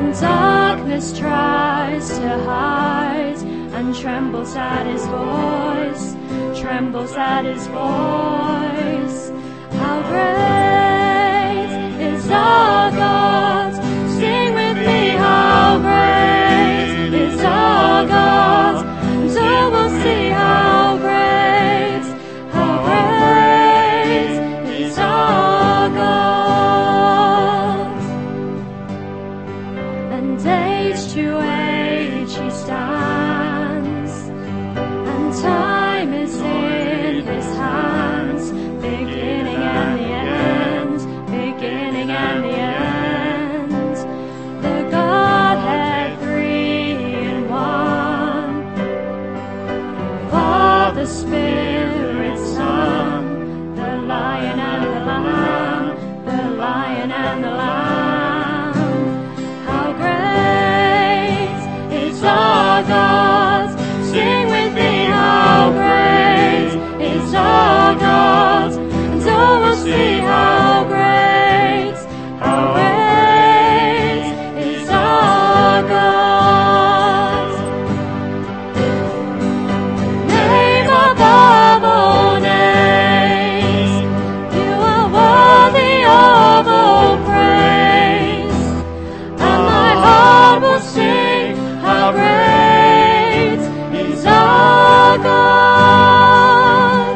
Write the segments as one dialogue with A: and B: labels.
A: Darkness tries to hide and trembles at his voice, trembles at his voice. How great is our God! Sing with me, how great is our God! And so we'll see how great is our God. And age to age he stands, and time is in his hands, beginning and the end, beginning and the end. The Godhead three in one, Father, Spirit, Son, the Lion and the Lamb, the Lion and the Lamb. Our God, sing with me, how great is our God, and so we'll see how great is our God. Name above all names, you are worthy of all praise, and my heart will sing, how great is our God.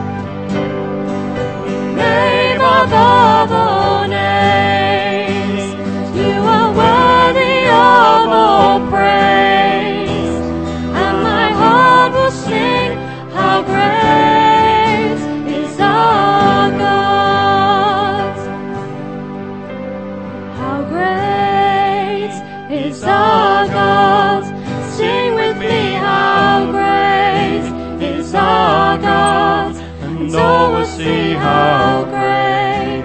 A: Name above all names, you are worthy of all praise, and my heart will sing, how great is our God. How great is our God! Sing with me, how great is our God, and so we'll see how great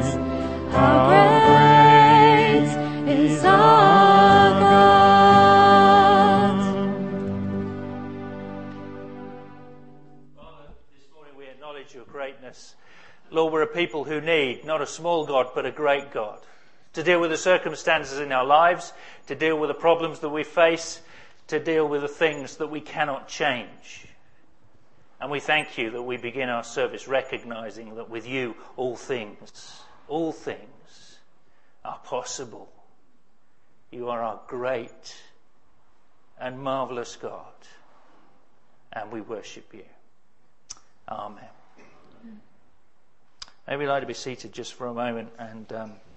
A: is our God.
B: Father, this morning we acknowledge your greatness. Lord, we're a people who need not a small God, but a great God, to deal with the circumstances in our lives, to deal with the problems that we face, to deal with the things that we cannot change. And we thank you that we begin our service recognizing that with you all things are possible. You are our great and marvelous God, and we worship you. Amen. Maybe you'd like to be seated just for a moment. And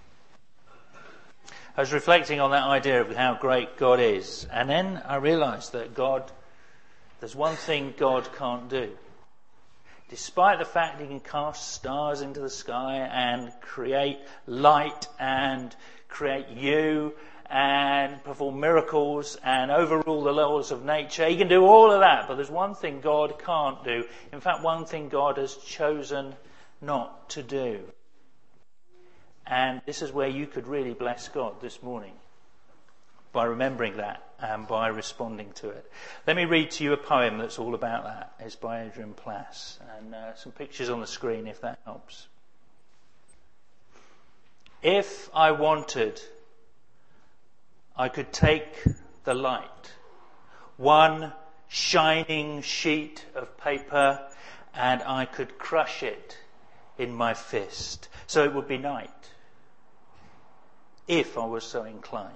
B: I was reflecting on that idea of how great God is, and then I realised that there's one thing God can't do. Despite the fact he can cast stars into the sky and create light and create you and perform miracles and overrule the laws of nature, he can do all of that, but there's one thing God can't do. In fact, one thing God has chosen not to do. And this is where you could really bless God this morning, by remembering that and by responding to it. Let me read to you a poem that's all about that. It's by Adrian Plass, and some pictures on the screen if that helps. If I wanted, I could take the light, one shining sheet of paper, and I could crush it in my fist, so it would be night, if I was so inclined.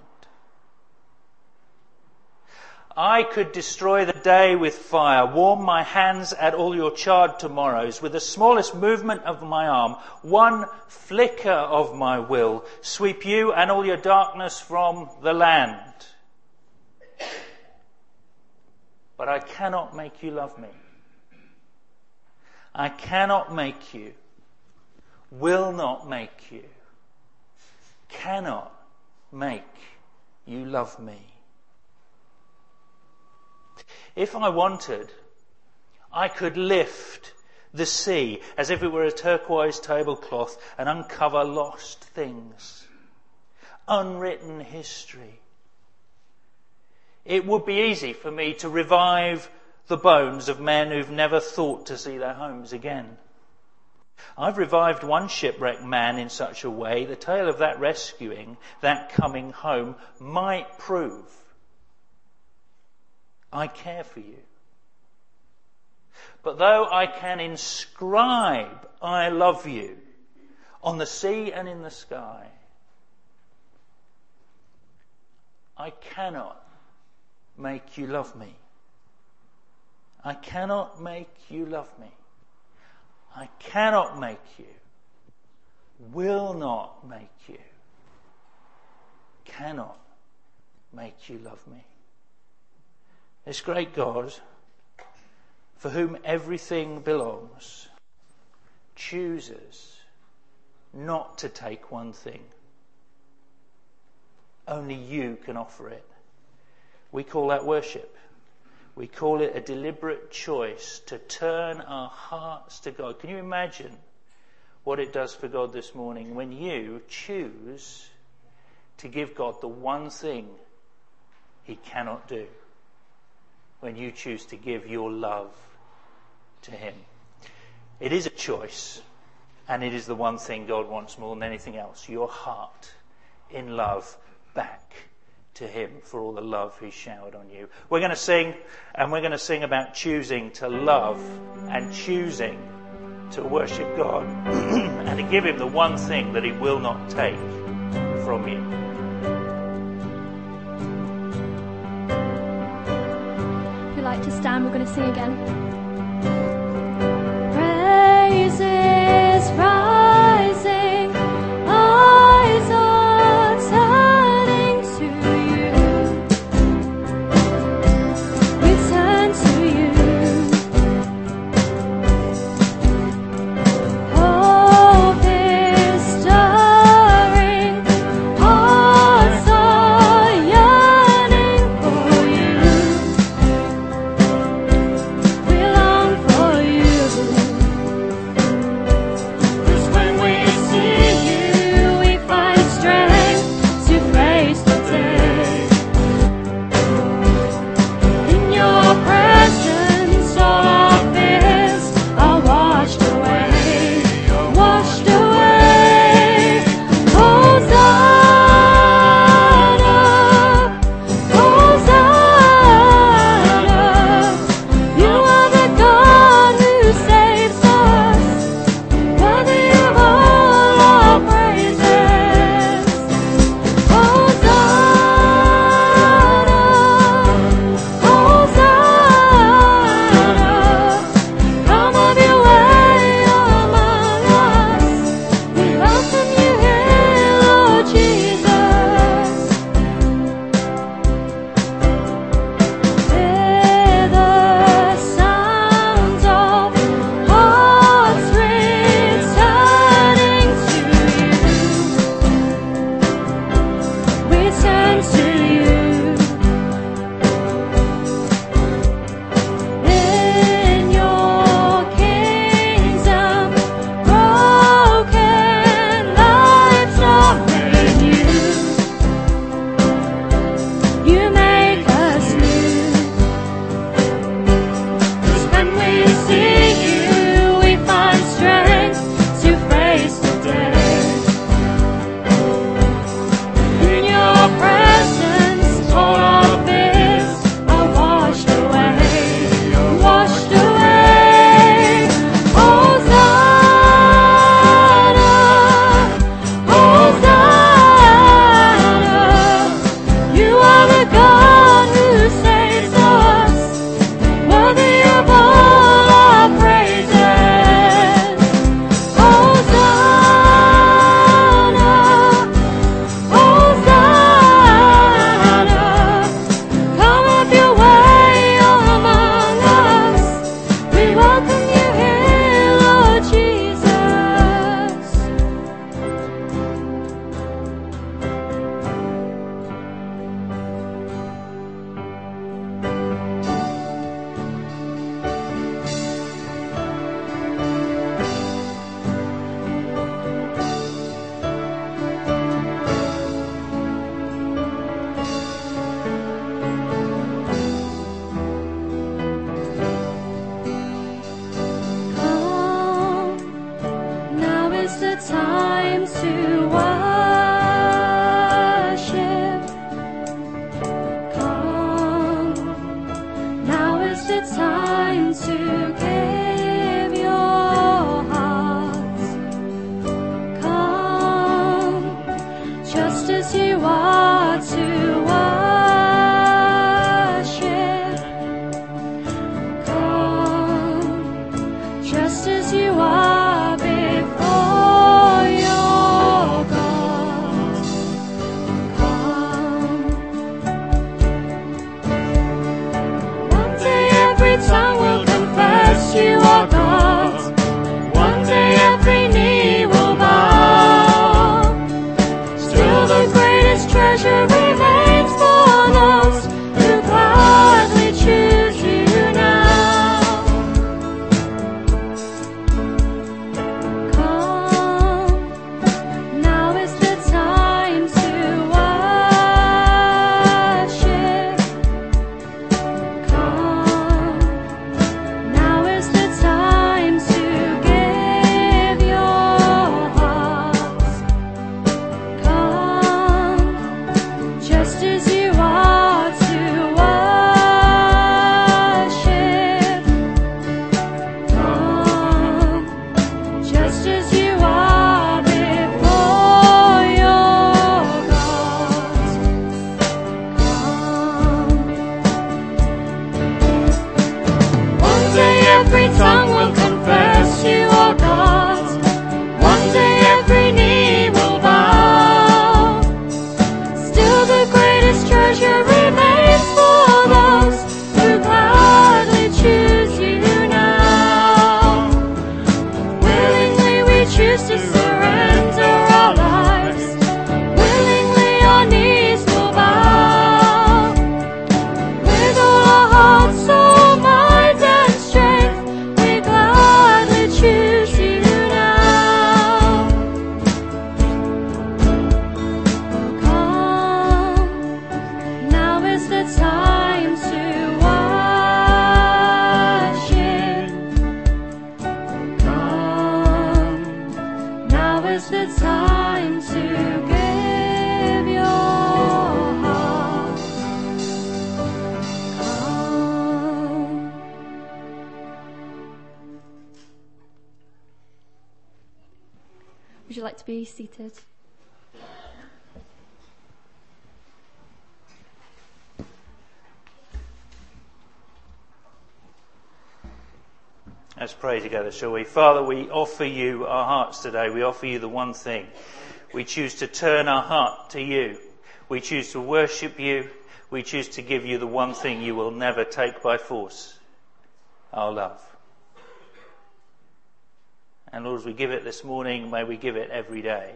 B: I could destroy the day with fire, warm my hands at all your charred tomorrows, with the smallest movement of my arm, one flicker of my will, sweep you and all your darkness from the land. But I cannot make you love me. I cannot make you, will not make you, cannot make you love me. If I wanted, I could lift the sea as if it were a turquoise tablecloth and uncover lost things, unwritten history. It would be easy for me to revive the bones of men who've never thought to see their homes again. I've revived one shipwrecked man in such a way, the tale of that rescuing, that coming home, might prove I care for you. But though I can inscribe I love you on the sea and in the sky, I cannot make you love me. I cannot make you love me. I cannot make you, will not make you, cannot make you love me. This great God, for whom everything belongs, chooses not to take one thing. Only you can offer it. We call that worship. We call it a deliberate choice to turn our hearts to God. Can you imagine what it does for God this morning when you choose to give God the one thing he cannot do? When you choose to give your love to him. It is a choice, and it is the one thing God wants more than anything else. Your heart in love back to him for all the love he showered on you. We're going to sing, and we're going to sing about choosing to love and choosing to worship God and to give him the one thing that he will not take from you.
A: If you'd like to stand, we're going to sing again. Praises rising, eyes are turning to you. We turn to you. Hope is stirring, hearts are yearning for you. We long for you. 'Cause when we see you, we find strength to face the day. In your presence, all our fears are washed away. Washed away. Hosanna, Hosanna. You are the God who saves us, worthy of all our praises. Hosanna, Hosanna. Come have your way among us. We welcome you here, Lord Jesus. Hear the sounds of hearts returning to you. We turn to you. In your kingdom, broken lives are made new. You make us new. 'Cause when we see you, we find strength to face the day. In your presence, you are to worship. Come, just as you are before your God. Come. One day every tongue will confess you are God. One day every knee will bow. Still the greatest treasure remains for those who gladly choose you now. Come, now is the time to worship. Come, now is the time to give your hearts. Come, just as you are to worship. Come, just as you are before your God. Come. One day every tongue will confess you are God. One day every knee will bow. Still the greatest treasure remains for those who gladly choose you now. Willingly we choose to surrender our lives. Willingly our knees will bow. With all our hearts, soul, mind and strength, we gladly choose you now. Come, now is the time to worship. Come, now is the time to give your heart. Come. Would you like to be seated?
B: Let's pray together, shall we? Father, we offer you our hearts today. We offer you the one thing. We choose to turn our heart to you. We choose to worship you. We choose to give you the one thing you will never take by force, our love. And Lord, as we give it this morning, may we give it every day.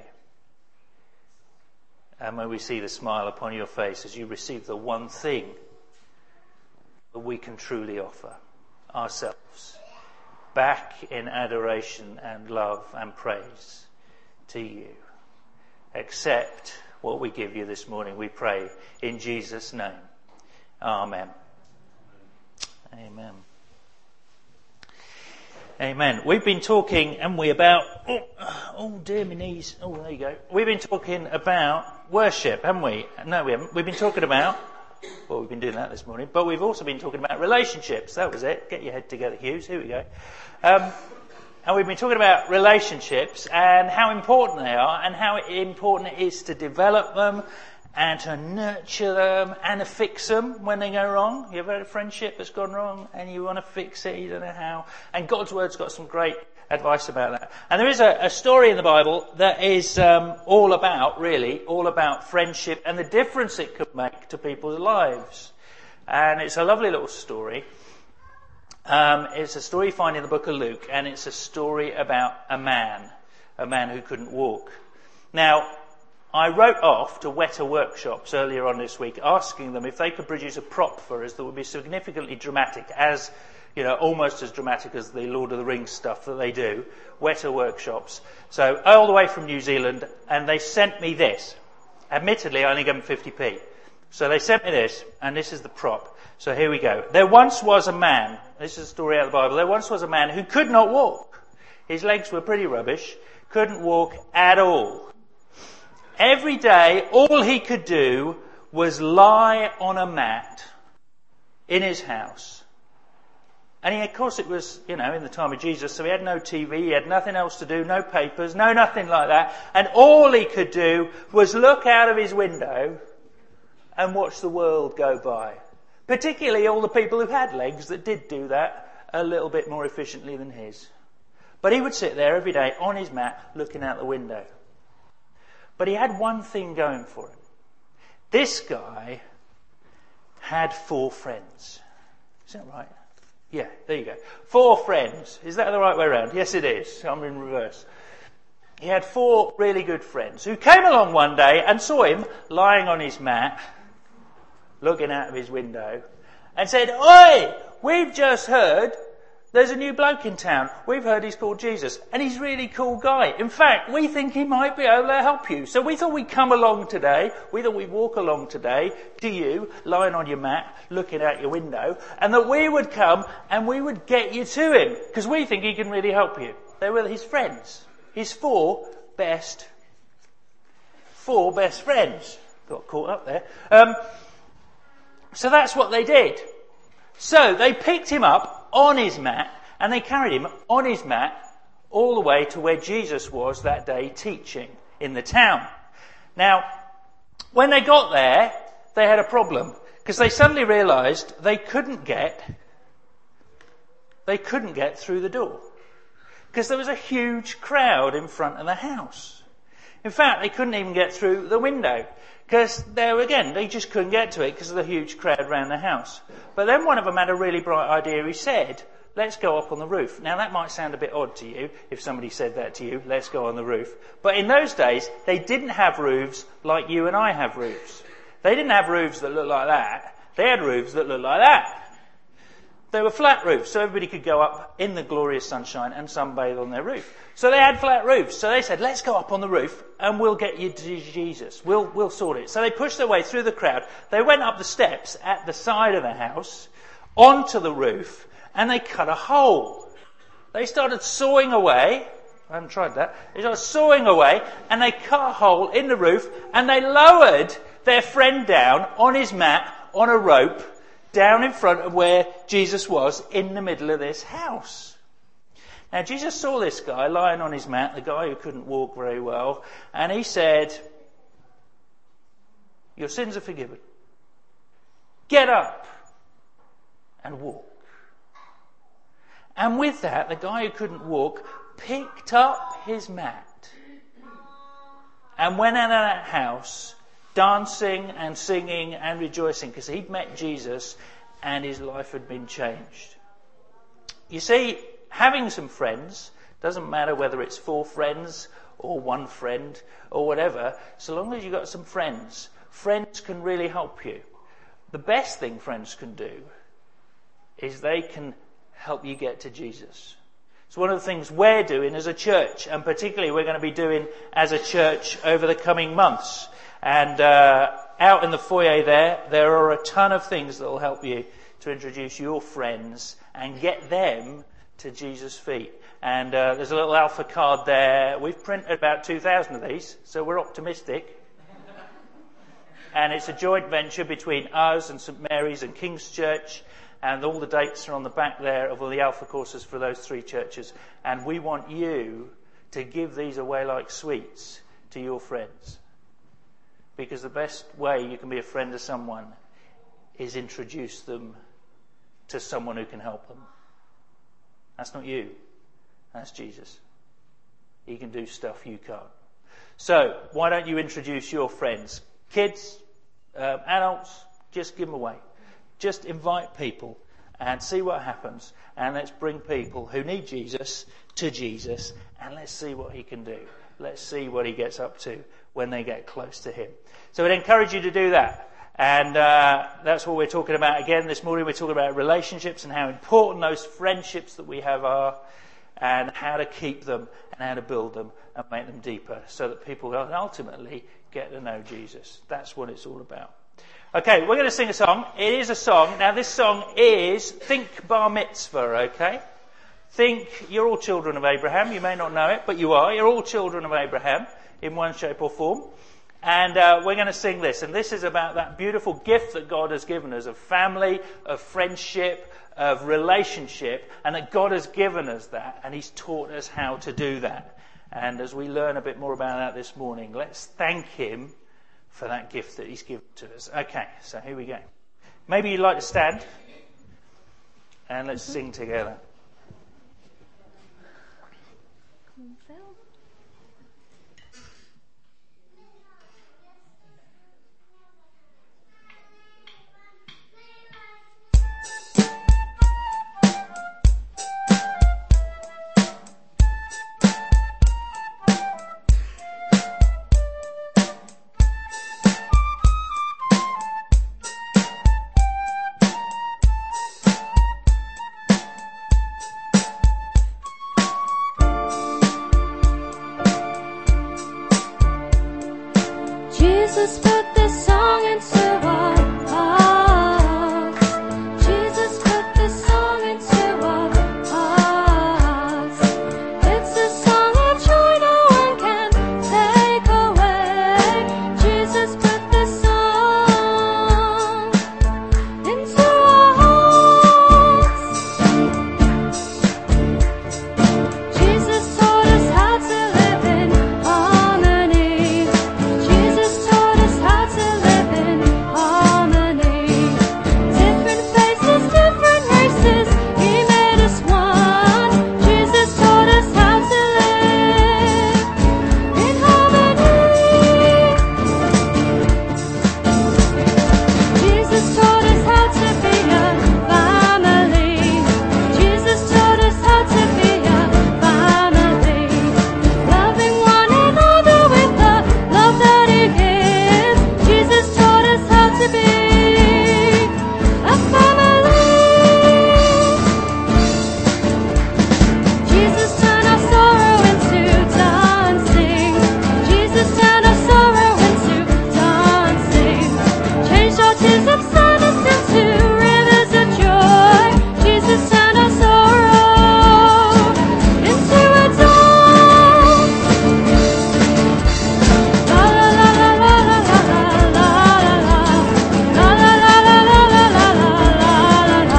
B: And may we see the smile upon your face as you receive the one thing that we can truly offer, ourselves, back in adoration and love and praise to you. Accept what we give you this morning, we pray in Jesus' name. Amen. Amen. Amen. We've been talking, haven't we, about... Oh dear, my knees. Oh, there you go. We've been talking about worship, haven't we? No, we haven't. We've been talking about... Well, we've been doing that this morning. But we've also been talking about relationships. That was it. Get your head together, Hughes. Here we go. And we've been talking about relationships and how important they are and how important it is to develop them and to nurture them and to fix them when they go wrong. You've had a friendship that's gone wrong and you want to fix it, you don't know how. And God's Word's got some great advice about that. And there is a story in the Bible that is all about friendship and the difference it could make to people's lives. And it's a lovely little story. It's a story you find in the book of Luke, and it's a story about a man who couldn't walk. Now, I wrote off to Weta Workshops earlier on this week, asking them if they could produce a prop for us that would be significantly dramatic, as almost as dramatic as the Lord of the Rings stuff that they do. Weta Workshops. So all the way from New Zealand, and they sent me this. Admittedly, I only gave them 50p. So they sent me this, and this is the prop. So here we go. There once was a man, this is a story out of the Bible, there once was a man who could not walk. His legs were pretty rubbish, couldn't walk at all. Every day, all he could do was lie on a mat in his house And of course it was, in the time of Jesus, so he had no TV, he had nothing else to do, no papers, no nothing like that. And all he could do was look out of his window and watch the world go by. Particularly all the people who had legs that did do that a little bit more efficiently than his. But he would sit there every day on his mat looking out the window. But he had one thing going for him. This guy had 4 friends. Is that right? Yeah, there you go. 4 friends. Is that the right way around? Yes, it is. I'm in reverse. He had 4 really good friends who came along one day and saw him lying on his mat, looking out of his window, and said, "Oi, we've just heard there's a new bloke in town. We've heard he's called Jesus, and he's a really cool guy. In fact, we think he might be able to help you. So we thought we'd come along today. We thought we'd walk along today to you, lying on your mat, looking out your window, and that we would come and we would get you to him, because we think he can really help you." They were his friends. His 4 best friends. Got caught up there. So that's what they did. So they picked him up on his mat, and they carried him on his mat all the way to where Jesus was that day teaching in the town. Now, when they got there, they had a problem, because they suddenly realised they couldn't get through the door, because there was a huge crowd in front of the house. In fact, they couldn't even get through the window, because there again, they just couldn't get to it because of the huge crowd around the house. But then one of them had a really bright idea. He said, "Let's go up on the roof." Now that might sound a bit odd to you if somebody said that to you, "Let's go on the roof." But in those days, they didn't have roofs like you and I have roofs. They didn't have roofs that looked like that. They had roofs that looked like that. They were flat roofs, so everybody could go up in the glorious sunshine and sunbathe on their roof. So they had flat roofs. So they said, "Let's go up on the roof and we'll get you to Jesus. We'll sort it." So they pushed their way through the crowd. They went up the steps at the side of the house, onto the roof, and they cut a hole. They started sawing away. I haven't tried that. They started sawing away, and they cut a hole in the roof, and they lowered their friend down on his mat on a rope, down in front of where Jesus was, in the middle of this house. Now, Jesus saw this guy lying on his mat, the guy who couldn't walk very well, and he said, "Your sins are forgiven. Get up and walk." And with that, the guy who couldn't walk picked up his mat and went out of that house dancing and singing and rejoicing, because he'd met Jesus and his life had been changed. You see, having some friends, doesn't matter whether it's 4 friends or 1 friend or whatever, so long as you've got some friends, friends can really help you. The best thing friends can do is they can help you get to Jesus. It's one of the things we're doing as a church, and particularly we're going to be doing as a church over the coming months. And out in the foyer there are a ton of things that will help you to introduce your friends and get them to Jesus' feet. And there's a little alpha card there. We've printed about 2,000 of these, so we're optimistic. And it's a joint venture between us and St Mary's and King's Church, and all the dates are on the back there of all the alpha courses for those 3 churches. And we want you to give these away like sweets to your friends, because the best way you can be a friend to someone is introduce them to someone who can help them. That's not you. That's Jesus. He can do stuff you can't. So, why don't you introduce your friends? Kids, adults, just give them away. Just invite people and see what happens. And let's bring people who need Jesus to Jesus, and let's see what he can do. Let's see what he gets up to when they get close to him. So I'd encourage you to do that. And that's what we're talking about again this morning. We're talking about relationships and how important those friendships that we have are, and how to keep them and how to build them and make them deeper, so that people can ultimately get to know Jesus. That's what it's all about. Okay, we're going to sing a song. It is a song. Now this song is Think Bar Mitzvah, okay? Think, you're all children of Abraham. You may not know it, but you are. You're all children of Abraham in one shape or form. And we're going to sing this. And this is about that beautiful gift that God has given us of family, of friendship, of relationship, and that God has given us that, and he's taught us how to do that. And as we learn a bit more about that this morning, let's thank him for that gift that he's given to us. Okay, so here we go. Maybe you'd like to stand, and let's sing together.
A: Jesus put this song into our hearts. Jesus put this song into our hearts. It's a song of joy no one can take away. Jesus put this song into our hearts. Jesus taught us how to live in harmony. Jesus taught us how to live in harmony. Different faces, different races, he made us one. Jesus taught us how to live in harmony. Jesus taught us how to be a family. Jesus taught us how to be a family. Loving one another with the love that he gives. Jesus taught us how to be a family. Jesus turned our sorrow into dancing. Jesus turned our sorrow into dancing. Changed our tears of sadness into rivers of joy. Jesus turned our sorrow into a dance. La la la la la la la la la la la la la la la la la la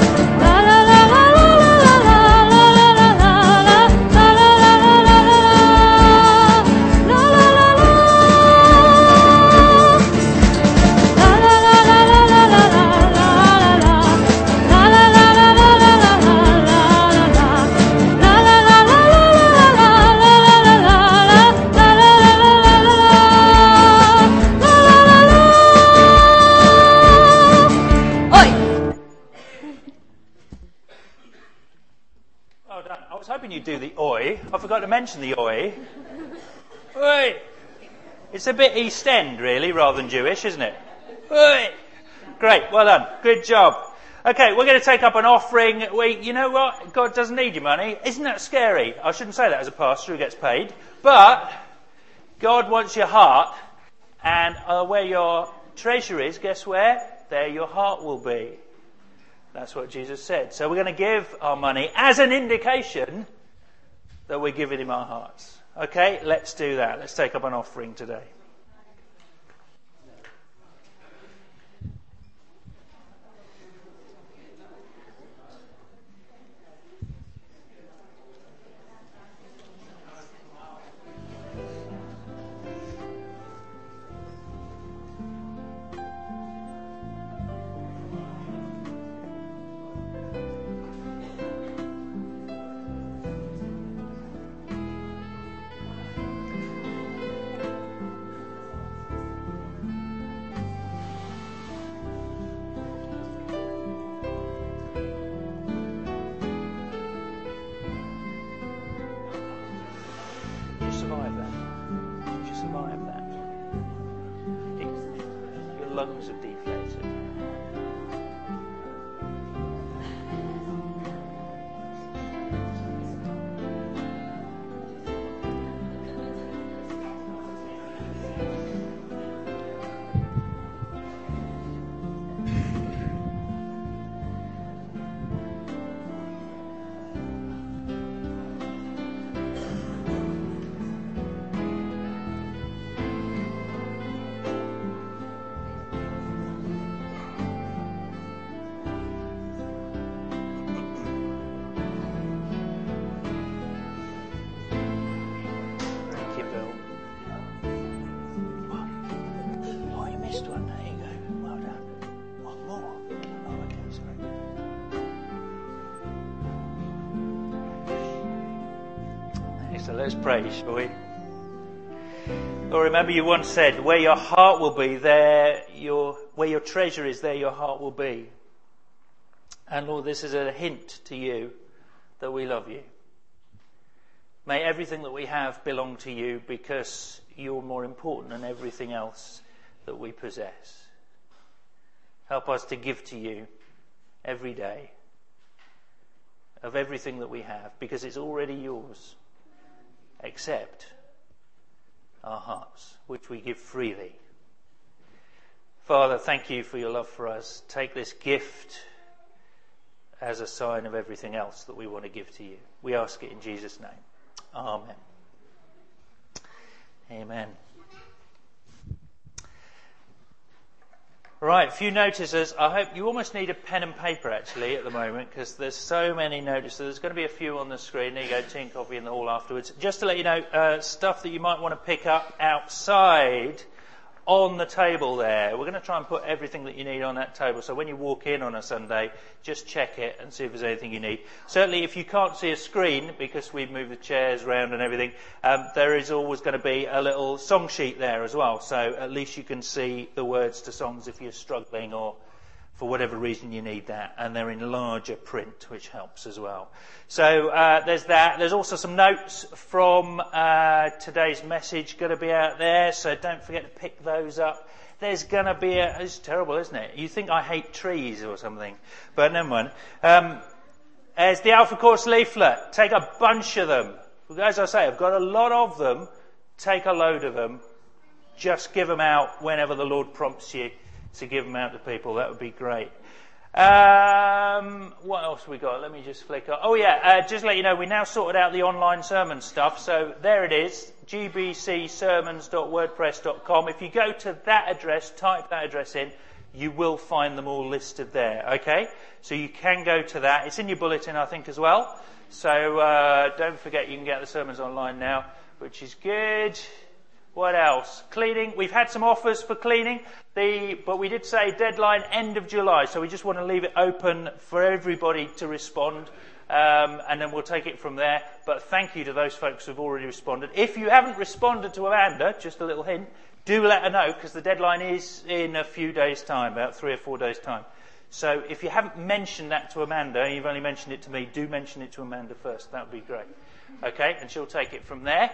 B: Well done. I was hoping you'd do the oi. I forgot to mention the oi. Oi! It's a bit East End, really, rather than Jewish, isn't it? Oi! Great, well done. Good job. Okay, we're going to take up an offering. You know what? God doesn't need your money. Isn't that scary? I shouldn't say that as a pastor who gets paid. But God wants your heart. And where your treasure is, guess where? There your heart will be. That's what Jesus said. So we're going to give our money as an indication that we're giving him our hearts. Okay, let's do that. Let's take up an offering today. Lungs are deflated. Let's pray, shall we? Lord, remember you once said, where your heart will be, where your treasure is, there your heart will be. And Lord, this is a hint to you that we love you. May everything that we have belong to you because you're more important than everything else that we possess. Help us to give to you every day of everything that we have because it's already yours, except our hearts, which we give freely. Father, thank you for your love for us. Take this gift as a sign of everything else that we want to give to you. We ask it in Jesus' name. Amen. Amen. Right, a few notices. I hope you almost need a pen and paper actually at the moment because there's so many notices. There's going to be a few on the screen. There you go, tea and coffee in the hall afterwards. Just to let you know, stuff that you might want to pick up outside on the table there. We're going to try and put everything that you need on that table. So when you walk in on a Sunday, just check it and see if there's anything you need. Certainly if you can't see a screen, because we've moved the chairs around and everything, there is always going to be a little song sheet there as well. So at least you can see the words to songs if you're struggling or for whatever reason you need that. And they're in larger print, which helps as well. So there's that. There's also some notes from today's message going to be out there. So don't forget to pick those up. There's going to be it's terrible, isn't it? You think I hate trees or something. But never mind. There's the Alpha Course leaflet. Take a bunch of them. As I say, I've got a lot of them. Take a load of them. Just give them out whenever the Lord prompts you to give them out to people. That would be great. What else have we got? Let me just flick up. Oh yeah, just to let you know, we now sorted out the online sermon stuff. So there it is, gbcsermons.wordpress.com. If you go to that address, type that address in, you will find them all listed there. Okay? So you can go to that. It's in your bulletin, I think, as well. So don't forget you can get the sermons online now, which is good. What else? Cleaning. We've had some offers for cleaning, but we did say deadline end of July, so we just want to leave it open for everybody to respond, and then we'll take it from there. But thank you to those folks who've already responded. If you haven't responded to Amanda, just a little hint, do let her know, because the deadline is in a few days' time, about 3 or 4 days' time. So if you haven't mentioned that to Amanda, and you've only mentioned it to me, do mention it to Amanda first. That would be great. Okay, and she'll take it from there.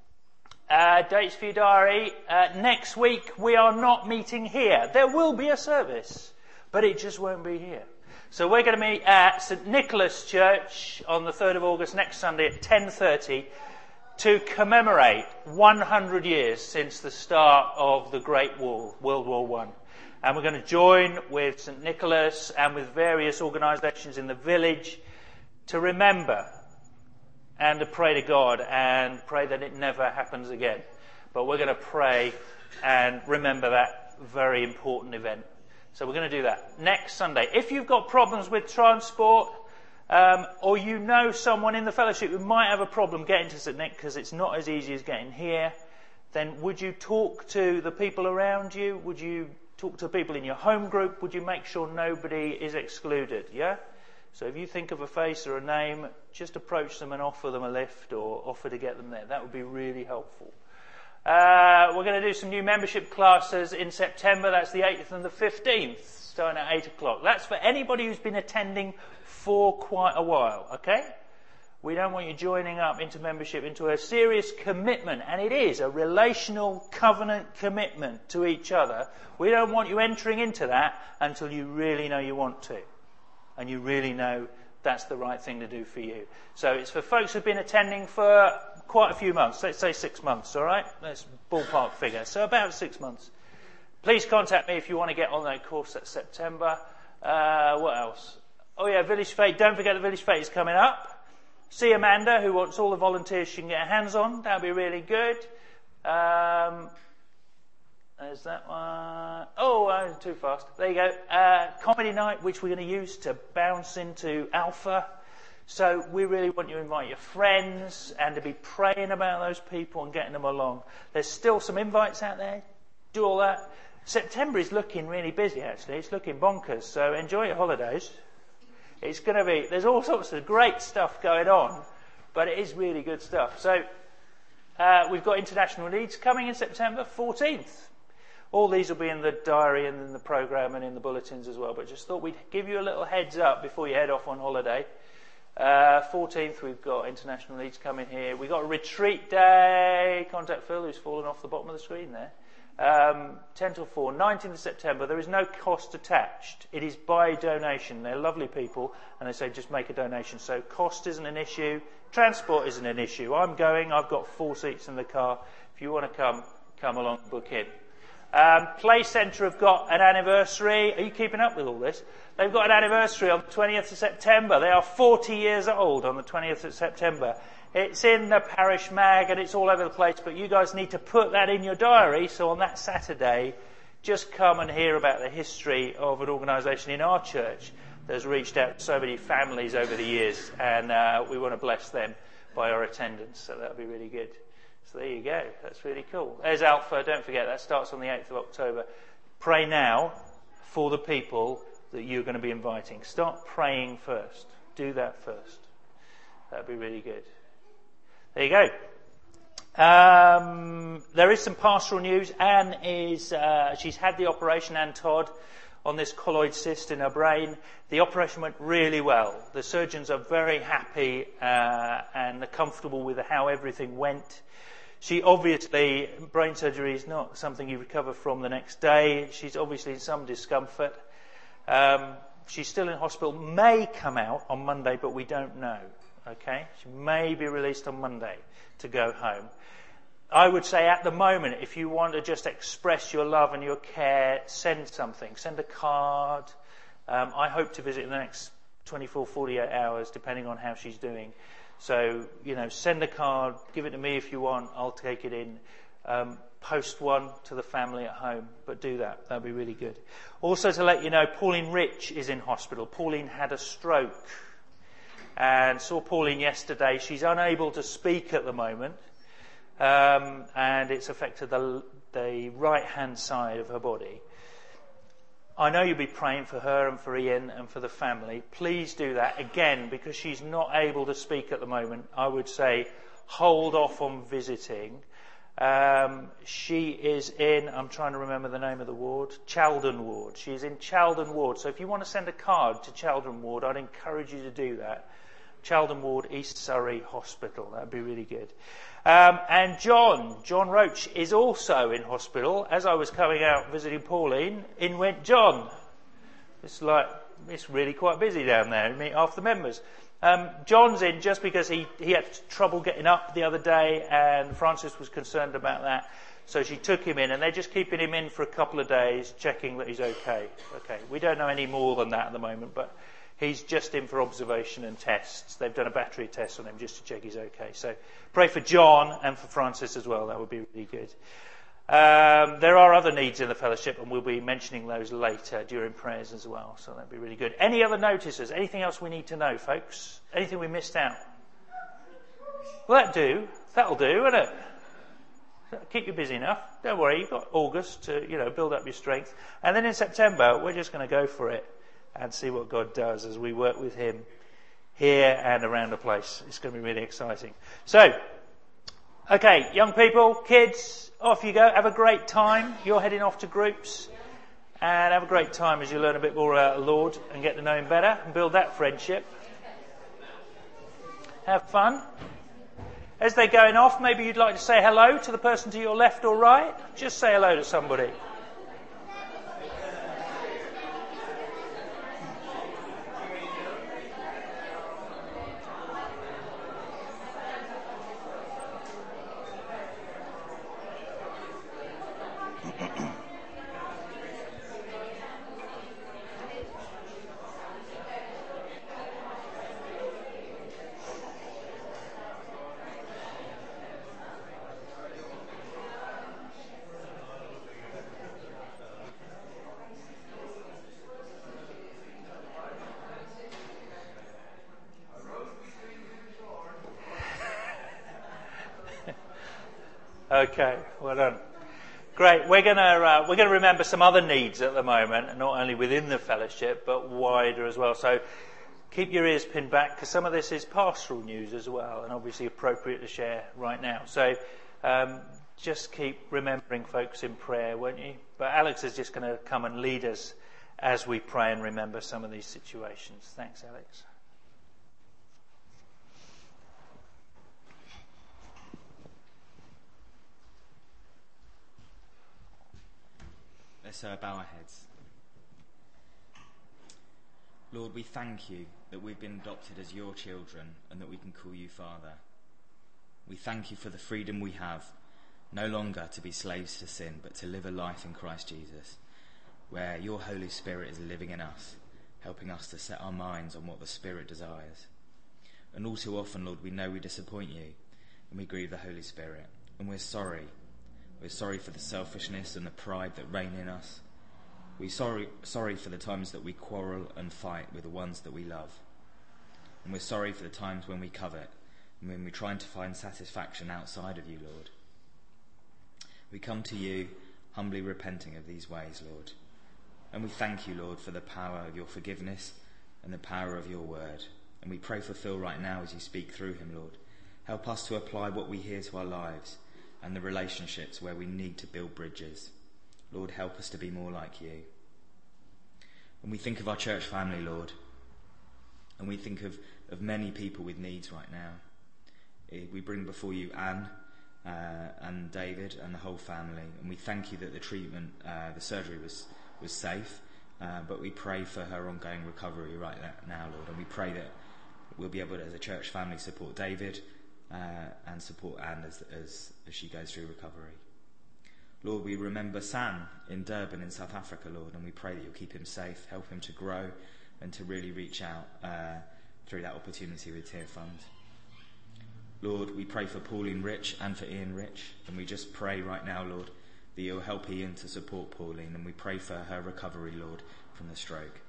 B: Dates for your diary. Next week we are not meeting here. There will be a service, but it just won't be here. So we're going to meet at St Nicholas Church on the 3rd of August next Sunday at 10:30 to commemorate 100 years since the start of the Great War, World War I. And we're going to join with St Nicholas and with various organisations in the village to remember and to pray to God and pray that it never happens again. But we're going to pray and remember that very important event. So we're going to do that next Sunday. If you've got problems with transport, or you know someone in the fellowship who might have a problem getting to St Nick because it's not as easy as getting here, then would you talk to the people around you? Would you talk to people in your home group? Would you make sure nobody is excluded? Yeah? So if you think of a face or a name, just approach them and offer them a lift or offer to get them there. That would be really helpful. We're going to do some new membership classes in September. That's the 8th and the 15th, starting at 8 o'clock. That's for anybody who's been attending for quite a while, okay? We don't want you joining up into membership into a serious commitment, and it is a relational covenant commitment to each other. We don't want you entering into that until you really know you want to. And you really know that's the right thing to do for you. So it's for folks who've been attending for quite a few months. Let's say 6 months, all right? That's ballpark figure. So about 6 months. Please contact me if you want to get on that course. That's September. What else? Oh yeah, Village Fete. Don't forget the Village Fete is coming up. See Amanda, who wants all the volunteers she can get her hands on. That'll be really good. There's that one. Oh, too fast. There you go. Comedy night, which we're going to use to bounce into Alpha. So we really want you to invite your friends and to be praying about those people and getting them along. There's still some invites out there. Do all that. September is looking really busy, actually. It's looking bonkers. So enjoy your holidays. It's going to be, there's all sorts of great stuff going on, but it is really good stuff. So we've got International Needs coming in September 14th. All these will be in the diary and in the programme and in the bulletins as well, but just thought we'd give you a little heads up before you head off on holiday. 14th, we've got International Needs coming here. We've got a retreat day. Contact Phil, who's fallen off the bottom of the screen there. 10 till 4, 19th of September. There is no cost attached. It is by donation. They're lovely people, and they say just make a donation. So cost isn't an issue. Transport isn't an issue. I'm going. I've got 4 seats in the car. If you want to come along, book in. Play Centre have got an anniversary. Are you keeping up with all this? They've got an anniversary on the 20th of September. They are 40 years old on the 20th of September. It's in the parish mag and it's all over the place, but you guys need to put that in your diary. So on that Saturday, just come and hear about the history of an organisation in our church that has reached out to so many families over the years, and we want to bless them by our attendance. So that'll be really good. So there you go. That's really cool. There's Alpha. Don't forget, that starts on the 8th of October. Pray now for the people that you're going to be inviting. Start praying first. Do that first. That'd be really good. There you go. There is some pastoral news. Anne she's had the operation, Anne Todd, on this colloid cyst in her brain. The operation went really well. The surgeons are very happy and comfortable with how everything went. She obviously, brain surgery is not something you recover from the next day. She's obviously in some discomfort. She's still in hospital, may come out on Monday, but we don't know. Okay? She may be released on Monday to go home. I would say at the moment, if you want to just express your love and your care, send something. Send a card. I hope to visit in the next 24, 48 hours, depending on how she's doing. So, send a card, give it to me if you want, I'll take it in. Post one to the family at home, but do that. That'd be really good. Also to let you know, Pauline Rich is in hospital. Pauline had a stroke. And saw Pauline yesterday. She's unable to speak at the moment. And it's affected the right-hand side of her body. I know you'll be praying for her and for Ian and for the family. Please do that. Again, because she's not able to speak at the moment, I would say hold off on visiting. She is in, I'm trying to remember the name of the ward, Chaldon Ward. She's in Chaldon Ward. So if you want to send a card to Chaldon Ward, I'd encourage you to do that. Chaldon Ward, East Surrey Hospital. That'd be really good. And John Roach is also in hospital. As I was coming out visiting Pauline, in went John. It's really quite busy down there. Meet half the members. John's in just because he had trouble getting up the other day, and Frances was concerned about that. So she took him in, and they're just keeping him in for a couple of days, checking that he's okay. Okay, we don't know any more than that at the moment, but he's just in for observation and tests. They've done a battery test on him just to check he's okay. So pray for John and for Francis as well. That would be really good. There are other needs in the fellowship, and we'll be mentioning those later during prayers as well. So that'd be really good. Any other notices? Anything else we need to know, folks? Anything we missed out? Well, that'll do, won't it? That'll keep you busy enough. Don't worry, you've got August to, build up your strength. And then in September, we're just going to go for it and see what God does as we work with him here and around the place. It's going to be really exciting. So, okay, young people, kids, off you go. Have a great time. You're heading off to groups. And have a great time as you learn a bit more about the Lord and get to know him better and build that friendship. Have fun. As they're going off, maybe you'd like to say hello to the person to your left or right. Just say hello to somebody. Okay, well done. Great. We're going to remember some other needs at the moment, not only within the fellowship but wider as well. So keep your ears pinned back because some of this is pastoral news as well, and obviously appropriate to share right now. So just keep remembering folks in prayer, won't you? But Alex is just going to come and lead us as we pray and remember some of these situations. Thanks, Alex.
C: Let's bow our heads. Lord, we thank you that we've been adopted as your children and that we can call you Father. We thank you for the freedom we have, no longer to be slaves to sin, but to live a life in Christ Jesus, where your Holy Spirit is living in us, helping us to set our minds on what the Spirit desires. And all too often, Lord, we know we disappoint you and we grieve the Holy Spirit. And we're sorry. We're sorry for the selfishness and the pride that reign in us. We're sorry for the times that we quarrel and fight with the ones that we love. And we're sorry for the times when we covet and when we're trying to find satisfaction outside of you, Lord. We come to you humbly repenting of these ways, Lord. And we thank you, Lord, for the power of your forgiveness and the power of your word. And we pray for Phil right now as you speak through him, Lord. Help us to apply what we hear to our lives and the relationships where we need to build bridges. Lord, help us to be more like you. And we think of our church family, Lord, and we think of many people with needs right now. We bring before you Anne and David and the whole family, and we thank you that the treatment, the surgery was safe, but we pray for her ongoing recovery right now, Lord, and we pray that we'll be able to, as a church family, support David and support Anne as she goes through recovery. Lord, we remember Sam in Durban in South Africa, Lord, and we pray that you'll keep him safe, help him to grow and to really reach out through that opportunity with Tear Fund. Lord, we pray for Pauline Rich and for Ian Rich, and we just pray right now, Lord, that you'll help Ian to support Pauline, and we pray for her recovery, Lord, from the stroke.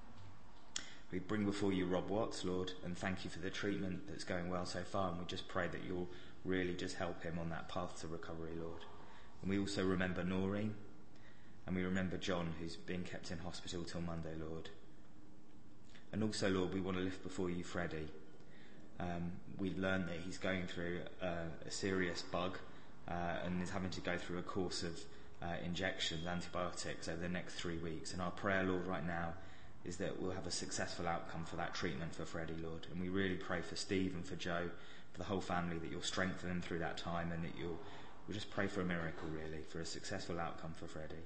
C: We bring before you Rob Watts, Lord, and thank you for the treatment that's going well so far, and we just pray that you'll really just help him on that path to recovery, Lord. And we also remember Noreen, and we remember John, who's being kept in hospital till Monday, Lord. And also, Lord, we want to lift before you Freddie. We've learned that he's going through a serious bug and is having to go through a course of injections, antibiotics over the next 3 weeks. And our prayer, Lord, right now is that we'll have a successful outcome for that treatment for Freddie, Lord. And we really pray for Steve and for Joe, for the whole family, that you'll strengthen them through that time, and that we'll just pray for a miracle, really, for a successful outcome for Freddie.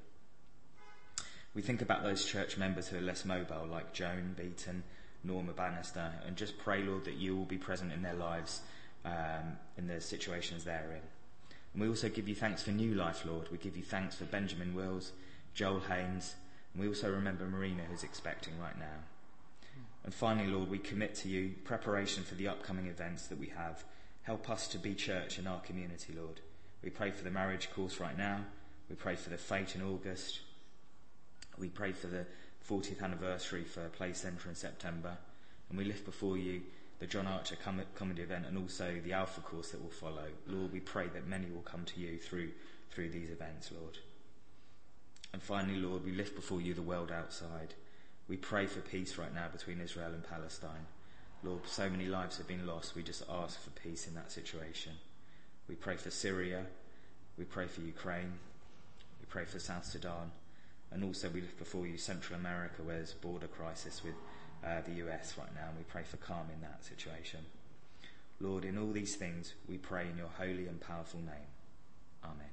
C: We think about those church members who are less mobile, like Joan Beaton, Norma Bannister, and just pray, Lord, that you will be present in their lives, in the situations they're in. And we also give you thanks for New Life, Lord. We give you thanks for Benjamin Wills, Joel Haynes, and we also remember Marina, who's expecting right now. And finally, Lord, we commit to you preparation for the upcoming events that we have. Help us to be church in our community, Lord. We pray for the marriage course right now. We pray for the fete in August. We pray for the 40th anniversary for Play Centre in September. And we lift before you the John Archer comedy event and also the Alpha course that will follow. Lord, we pray that many will come to you through these events, Lord. And finally, Lord, we lift before you the world outside. We pray for peace right now between Israel and Palestine. Lord, so many lives have been lost. We just ask for peace in that situation. We pray for Syria. We pray for Ukraine. We pray for South Sudan. And also we lift before you Central America, where there's a border crisis with the US right now, and we pray for calm in that situation. Lord, in all these things, we pray in your holy and powerful name. Amen.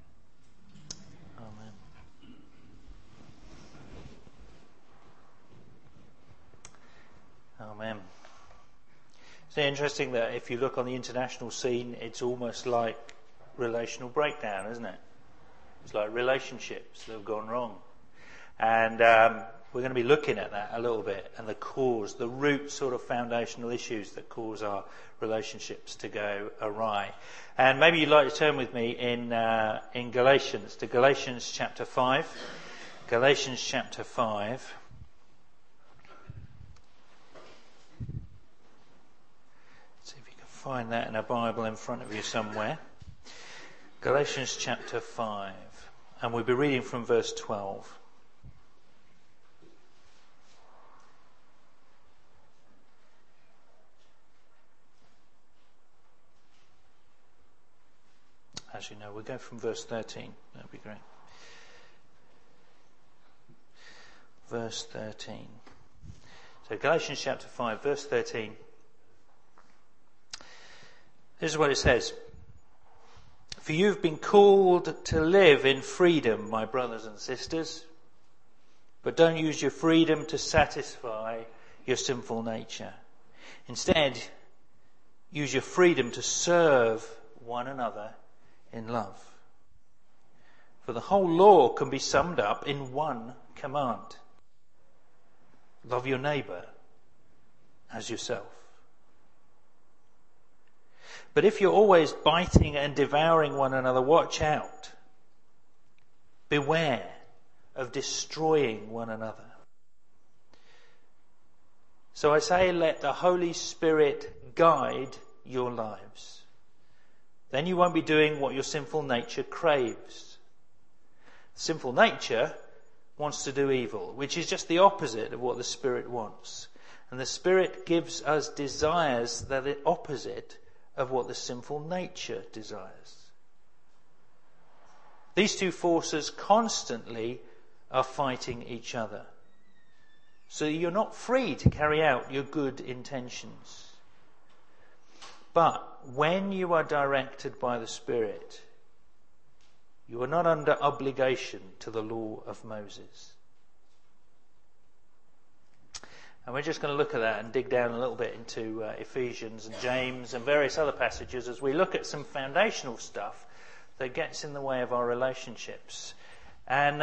B: Amen. Amen. It's interesting that if you look on the international scene, it's almost like relational breakdown, isn't it? It's like relationships that have gone wrong. And we're going to be looking at that a little bit, and the cause, the root sort of foundational issues that cause our relationships to go awry. And maybe you'd like to turn with me in Galatians, to Galatians chapter 5. Galatians chapter 5. See if you can find that in a Bible in front of you somewhere. Galatians chapter 5. And we'll be reading from verse 12. As Actually, no, we'll go from verse 13. That'd be great. Verse 13. So Galatians chapter 5, verse 13. This is what it says. For you've been called to live in freedom, my brothers and sisters, but don't use your freedom to satisfy your sinful nature. Instead, use your freedom to serve one another in love. For the whole law can be summed up in one command. Love your neighbour as yourself. But if you're always biting and devouring one another, watch out. Beware of destroying one another. So I say, let the Holy Spirit guide your lives. Then you won't be doing what your sinful nature craves. Sinful nature wants to do evil, which is just the opposite of what the Spirit wants. And the Spirit gives us desires that are the opposite of what the sinful nature desires. These two forces constantly are fighting each other. So you're not free to carry out your good intentions. But when you are directed by the Spirit, you are not under obligation to the law of Moses. And we're just going to look at that and dig down a little bit into Ephesians and James and various other passages as we look at some foundational stuff that gets in the way of our relationships. And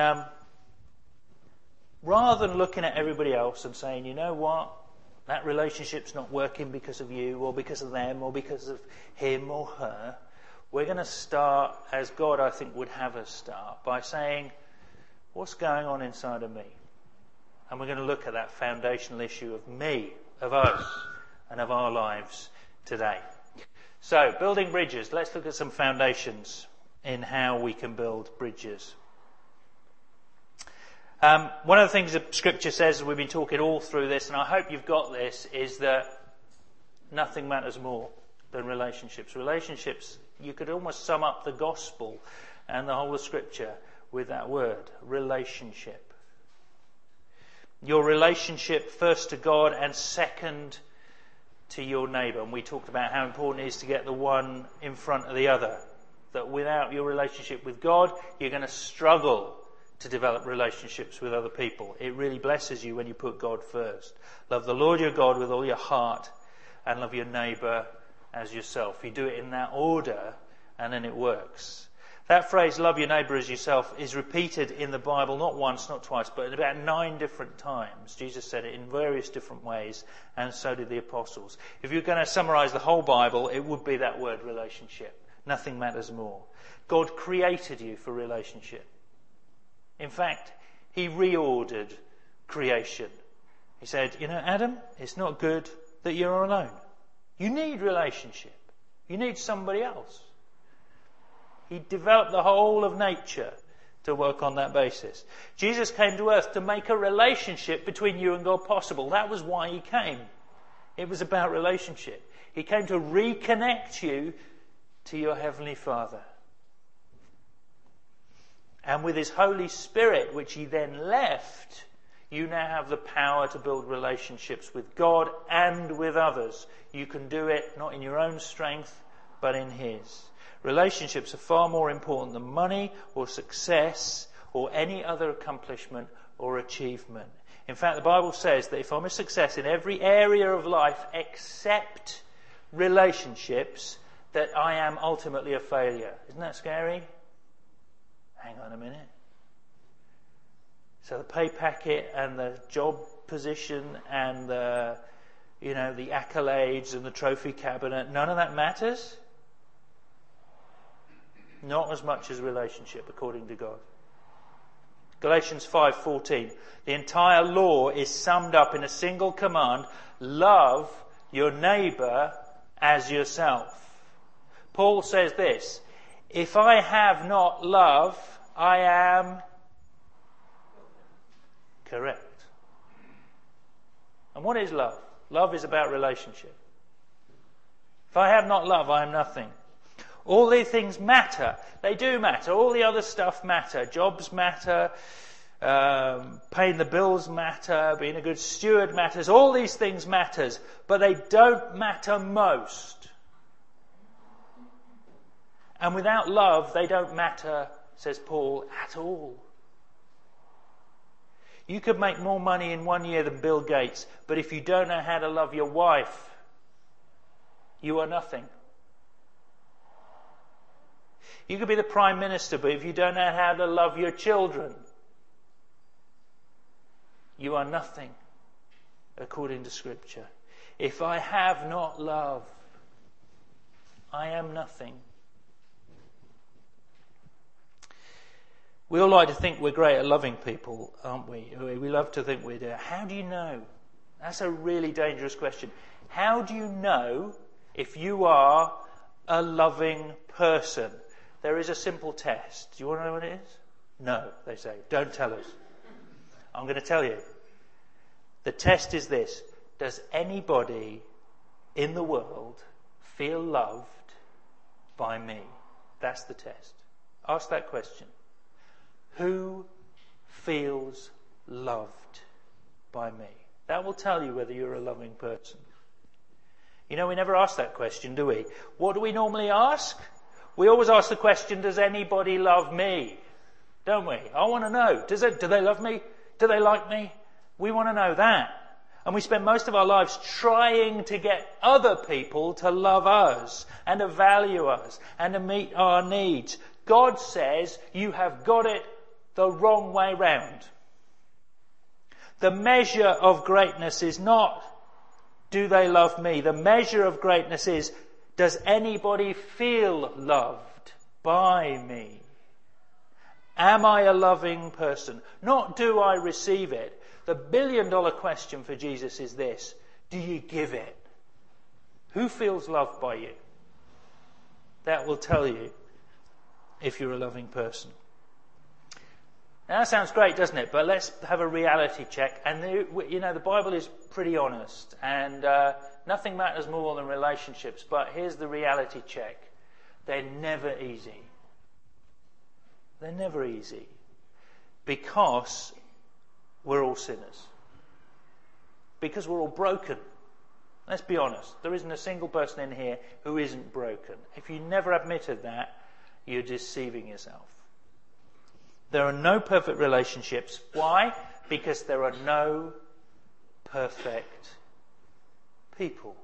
B: rather than looking at everybody else and saying, you know what, that relationship's not working because of you or because of them or because of him or her, we're going to start, as God I think would have us start, by saying, what's going on inside of me? And we're going to look at that foundational issue of me, of us, and of our lives today. So, building bridges. Let's look at some foundations in how we can build bridges. One of the things that Scripture says, and we've been talking all through this, and I hope you've got this, is that nothing matters more than relationships. Relationships, you could almost sum up the gospel and the whole of Scripture with that word, relationship. Your relationship first to God and second to your neighbour. And we talked about how important it is to get the one in front of the other. That without your relationship with God, you're going to struggle to develop relationships with other people. It really blesses you when you put God first. Love the Lord your God with all your heart and love your neighbour as yourself. You do it in that order and then it works. That phrase, love your neighbour as yourself, is repeated in the Bible not once, not twice, but about 9 different times. Jesus said it in various different ways, and so did the apostles. If you're going to summarise the whole Bible, it would be that word, relationship. Nothing matters more. God created you for relationship. In fact, he reordered creation. He said, you know, Adam, it's not good that you're alone. You need relationship. You need somebody else. He developed the whole of nature to work on that basis. Jesus came to earth to make a relationship between you and God possible. That was why he came. It was about relationship. He came to reconnect you to your Heavenly Father. And with his Holy Spirit, which he then left, you now have the power to build relationships with God and with others. You can do it not in your own strength, but in his. Relationships are far more important than money or success or any other accomplishment or achievement. In fact, the Bible says that if I'm a success in every area of life except relationships, that I am ultimately a failure. Isn't that scary? Hang on a minute. So the pay packet and the job position and the accolades and the trophy cabinet, none of that matters? Not as much as relationship, according to God. Galatians 5:14. The entire law is summed up in a single command: love your neighbour as yourself. Paul says this: if I have not love, I am correct. And what is love? Love is about relationship. If I have not love, I am nothing. All these things matter. They do matter. All the other stuff matter. Jobs matter. Paying the bills matter. Being a good steward matters. All these things matters. But they don't matter most. And without love, they don't matter, says Paul, at all. You could make more money in 1 year than Bill Gates, but if you don't know how to love your wife, you are nothing. You could be the Prime Minister, but if you don't know how to love your children, you are nothing, according to Scripture. If I have not love, I am nothing. We all like to think we're great at loving people, aren't we? We love to think we do. How do you know? That's a really dangerous question. How do you know if you are a loving person? There is a simple test. Do you want to know what it is? No, they say. Don't tell us. I'm going to tell you. The test is this. Does anybody in the world feel loved by me? That's the test. Ask that question. Who feels loved by me? That will tell you whether you're a loving person. You know, we never ask that question, do we? What do we normally ask? We always ask the question, does anybody love me? Don't we? I want to know. Do they love me? Do they like me? We want to know that. And we spend most of our lives trying to get other people to love us and to value us and to meet our needs. God says you have got it the wrong way round. The measure of greatness is not, do they love me? The measure of greatness is, does anybody feel loved by me? Am I a loving person? Not do I receive it. The billion-dollar question for Jesus is this: do you give it? Who feels loved by you? That will tell you if you're a loving person. Now that sounds great, doesn't it? But let's have a reality check. And the Bible is pretty honest, and nothing matters more than relationships. But here's the reality check: they're never easy. They're never easy because we're all sinners. Because we're all broken. Let's be honest. There isn't a single person in here who isn't broken. If you never admitted that, you're deceiving yourself. There are no perfect relationships. Why? Because there are no perfect people.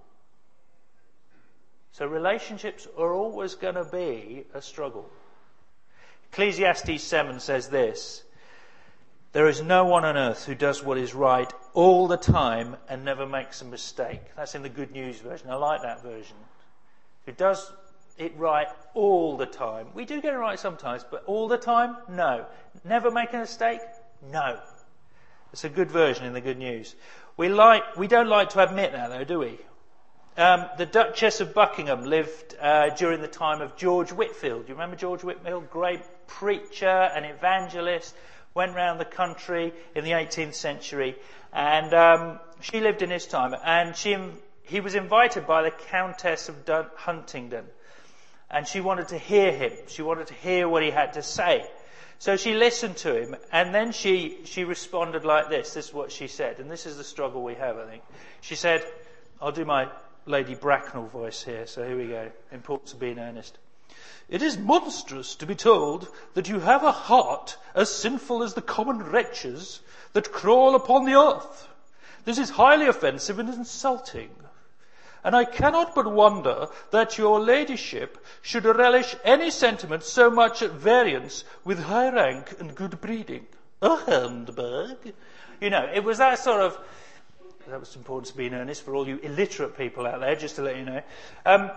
B: So relationships are always going to be a struggle. Ecclesiastes 7 says this: there is no one on earth who does what is right all the time and never makes a mistake. That's in the Good News version. I like that version. Who does it right all the time. We do get it right sometimes, but all the time? No. Never make a mistake? No. It's a good version in the Good News. We don't like to admit that, though, do we? The Duchess of Buckingham lived during the time of George Whitefield. Do you remember George Whitefield? Great preacher and evangelist. Went round the country in the 18th century. And she lived in his time. And he was invited by the Countess of Huntingdon. And she wanted to hear him. She wanted to hear what he had to say. So she listened to him, and then she responded like this. This is what she said, and this is the struggle we have, I think. She said, I'll do my Lady Bracknell voice here, so here we go. Importance of being earnest. It is monstrous to be told that you have a heart as sinful as the common wretches that crawl upon the earth. This is highly offensive and insulting. And I cannot but wonder that your ladyship should relish any sentiment so much at variance with high rank and good breeding. A handbag. You know, it was that sort of... That was important to be in earnest for all you illiterate people out there, just to let you know.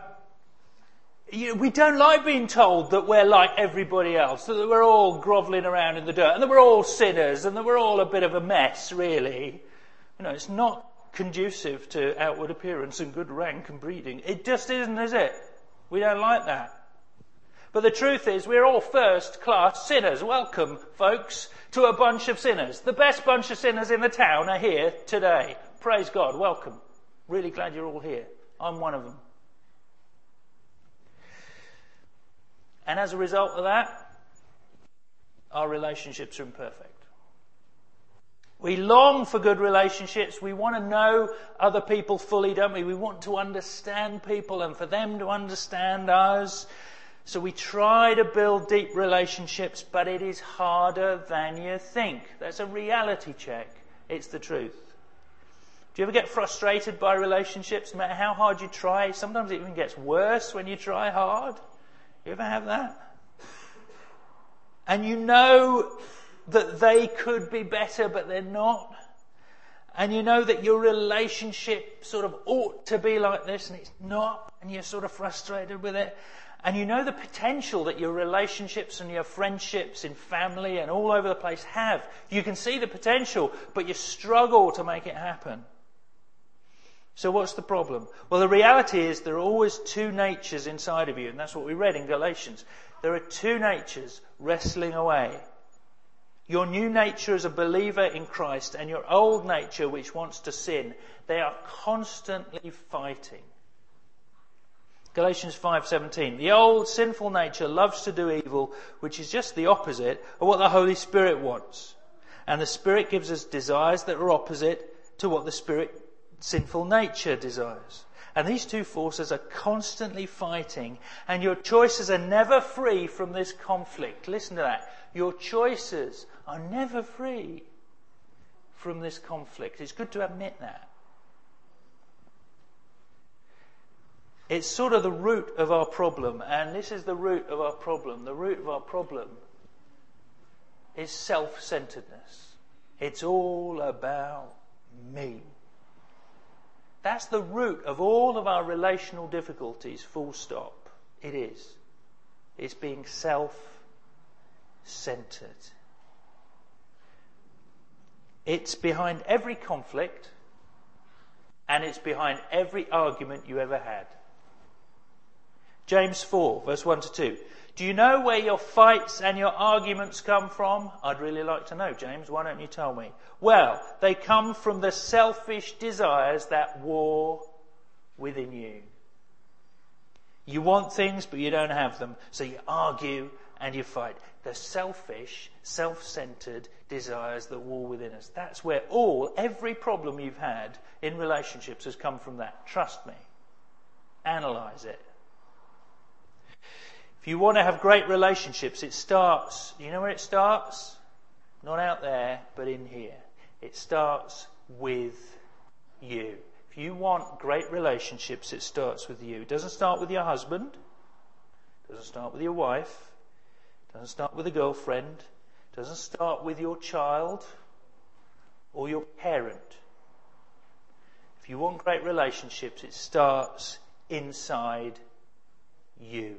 B: We don't like being told that we're like everybody else, that we're all grovelling around in the dirt, and that we're all sinners, and that we're all a bit of a mess, really. You know, it's not conducive to outward appearance and good rank and breeding. It just isn't, is it? We don't like that. But the truth is, we're all first-class sinners. Welcome, folks, to a bunch of sinners. The best bunch of sinners in the town are here today. Praise God. Welcome. Really glad you're all here. I'm one of them. And as a result of that, our relationships are imperfect. We long for good relationships. We want to know other people fully, don't we? We want to understand people and for them to understand us. So we try to build deep relationships, but it is harder than you think. That's a reality check. It's the truth. Do you ever get frustrated by relationships, no matter how hard you try? Sometimes it even gets worse when you try hard. You ever have that? And you know that they could be better, but they're not. And you know that your relationship sort of ought to be like this, and it's not, and you're sort of frustrated with it. And you know the potential that your relationships and your friendships in family and all over the place have. You can see the potential, but you struggle to make it happen. So what's the problem? Well, the reality is there are always two natures inside of you, and that's what we read in Galatians. There are two natures wrestling away. Your new nature as a believer in Christ and your old nature which wants to sin, they are constantly fighting. Galatians 5:17. The old sinful nature loves to do evil, which is just the opposite of what the Holy Spirit wants. And the Spirit gives us desires that are opposite to what the sinful nature desires. And these two forces are constantly fighting, and your choices are never free from this conflict. Listen to that. Your choices are never free from this conflict. It's good to admit that. It's sort of the root of our problem, and this is the root of our problem. The root of our problem is self-centeredness. It's all about me. That's the root of all of our relational difficulties, full stop. It is. It's being self-centered. It's behind every conflict, and it's behind every argument you ever had. James 4, verse 1 to 2. Do you know where your fights and your arguments come from? I'd really like to know, James. Why don't you tell me? Well, they come from the selfish desires that war within you. You want things, but you don't have them. So you argue and you fight. The selfish, self-centered desires that war within us. That's where every problem you've had in relationships has come from that. Trust me. Analyze it. If you want to have great relationships, it starts, you know where it starts? Not out there, but in here. It starts with you. If you want great relationships, it starts with you. It doesn't start with your husband. It doesn't start with your wife. It doesn't start with a girlfriend. It doesn't start with your child or your parent. If you want great relationships, it starts inside you.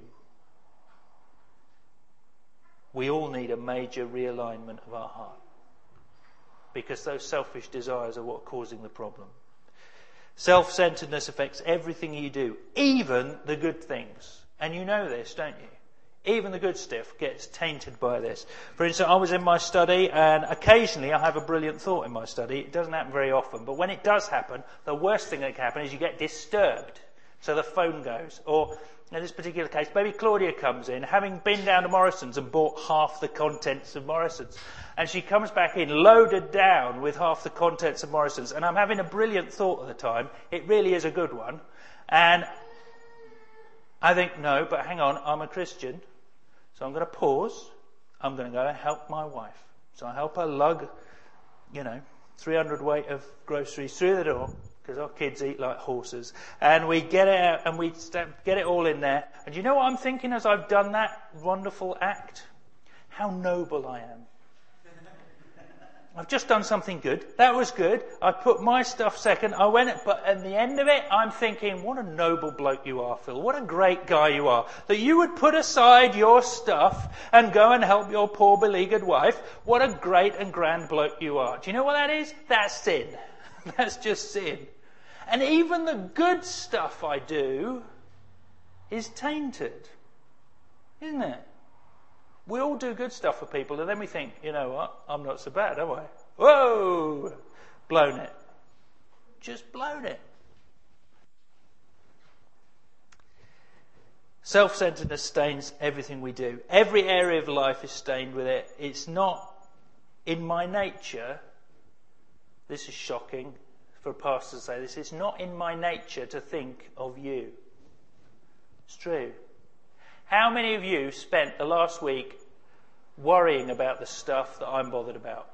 B: We all need a major realignment of our heart, because those selfish desires are what are causing the problem. Self-centeredness affects everything you do, even the good things. And you know this, don't you? Even the good stuff gets tainted by this. For instance, I was in my study, and occasionally I have a brilliant thought in my study. It doesn't happen very often, but when it does happen, the worst thing that can happen is you get disturbed. So the phone goes. Or in this particular case, maybe Claudia comes in, having been down to Morrison's and bought half the contents of Morrison's. And she comes back in loaded down with half the contents of Morrison's. And I'm having a brilliant thought at the time. It really is a good one. And I think, no, but hang on, I'm a Christian. So I'm going to pause. I'm going to go and help my wife. So I help her lug, 300 weight of groceries through the door, because our kids eat like horses. And we get it out and we get it all in there. And you know what I'm thinking as I've done that wonderful act? How noble I am. I've just done something good. That was good. I put my stuff second. But at the end of it, I'm thinking, what a noble bloke you are, Phil. What a great guy you are. That you would put aside your stuff and go and help your poor beleaguered wife. What a great and grand bloke you are. Do you know what that is? That's sin. That's just sin. And even the good stuff I do is tainted. Isn't it? We all do good stuff for people, and then we think, you know what, I'm not so bad, am I? Whoa! Blown it. Just blown it. Self-centeredness stains everything we do. Every area of life is stained with it. It's not in my nature. This is shocking for a pastor to say this. It's not in my nature to think of you. It's true. How many of you spent the last week worrying about the stuff that I'm bothered about?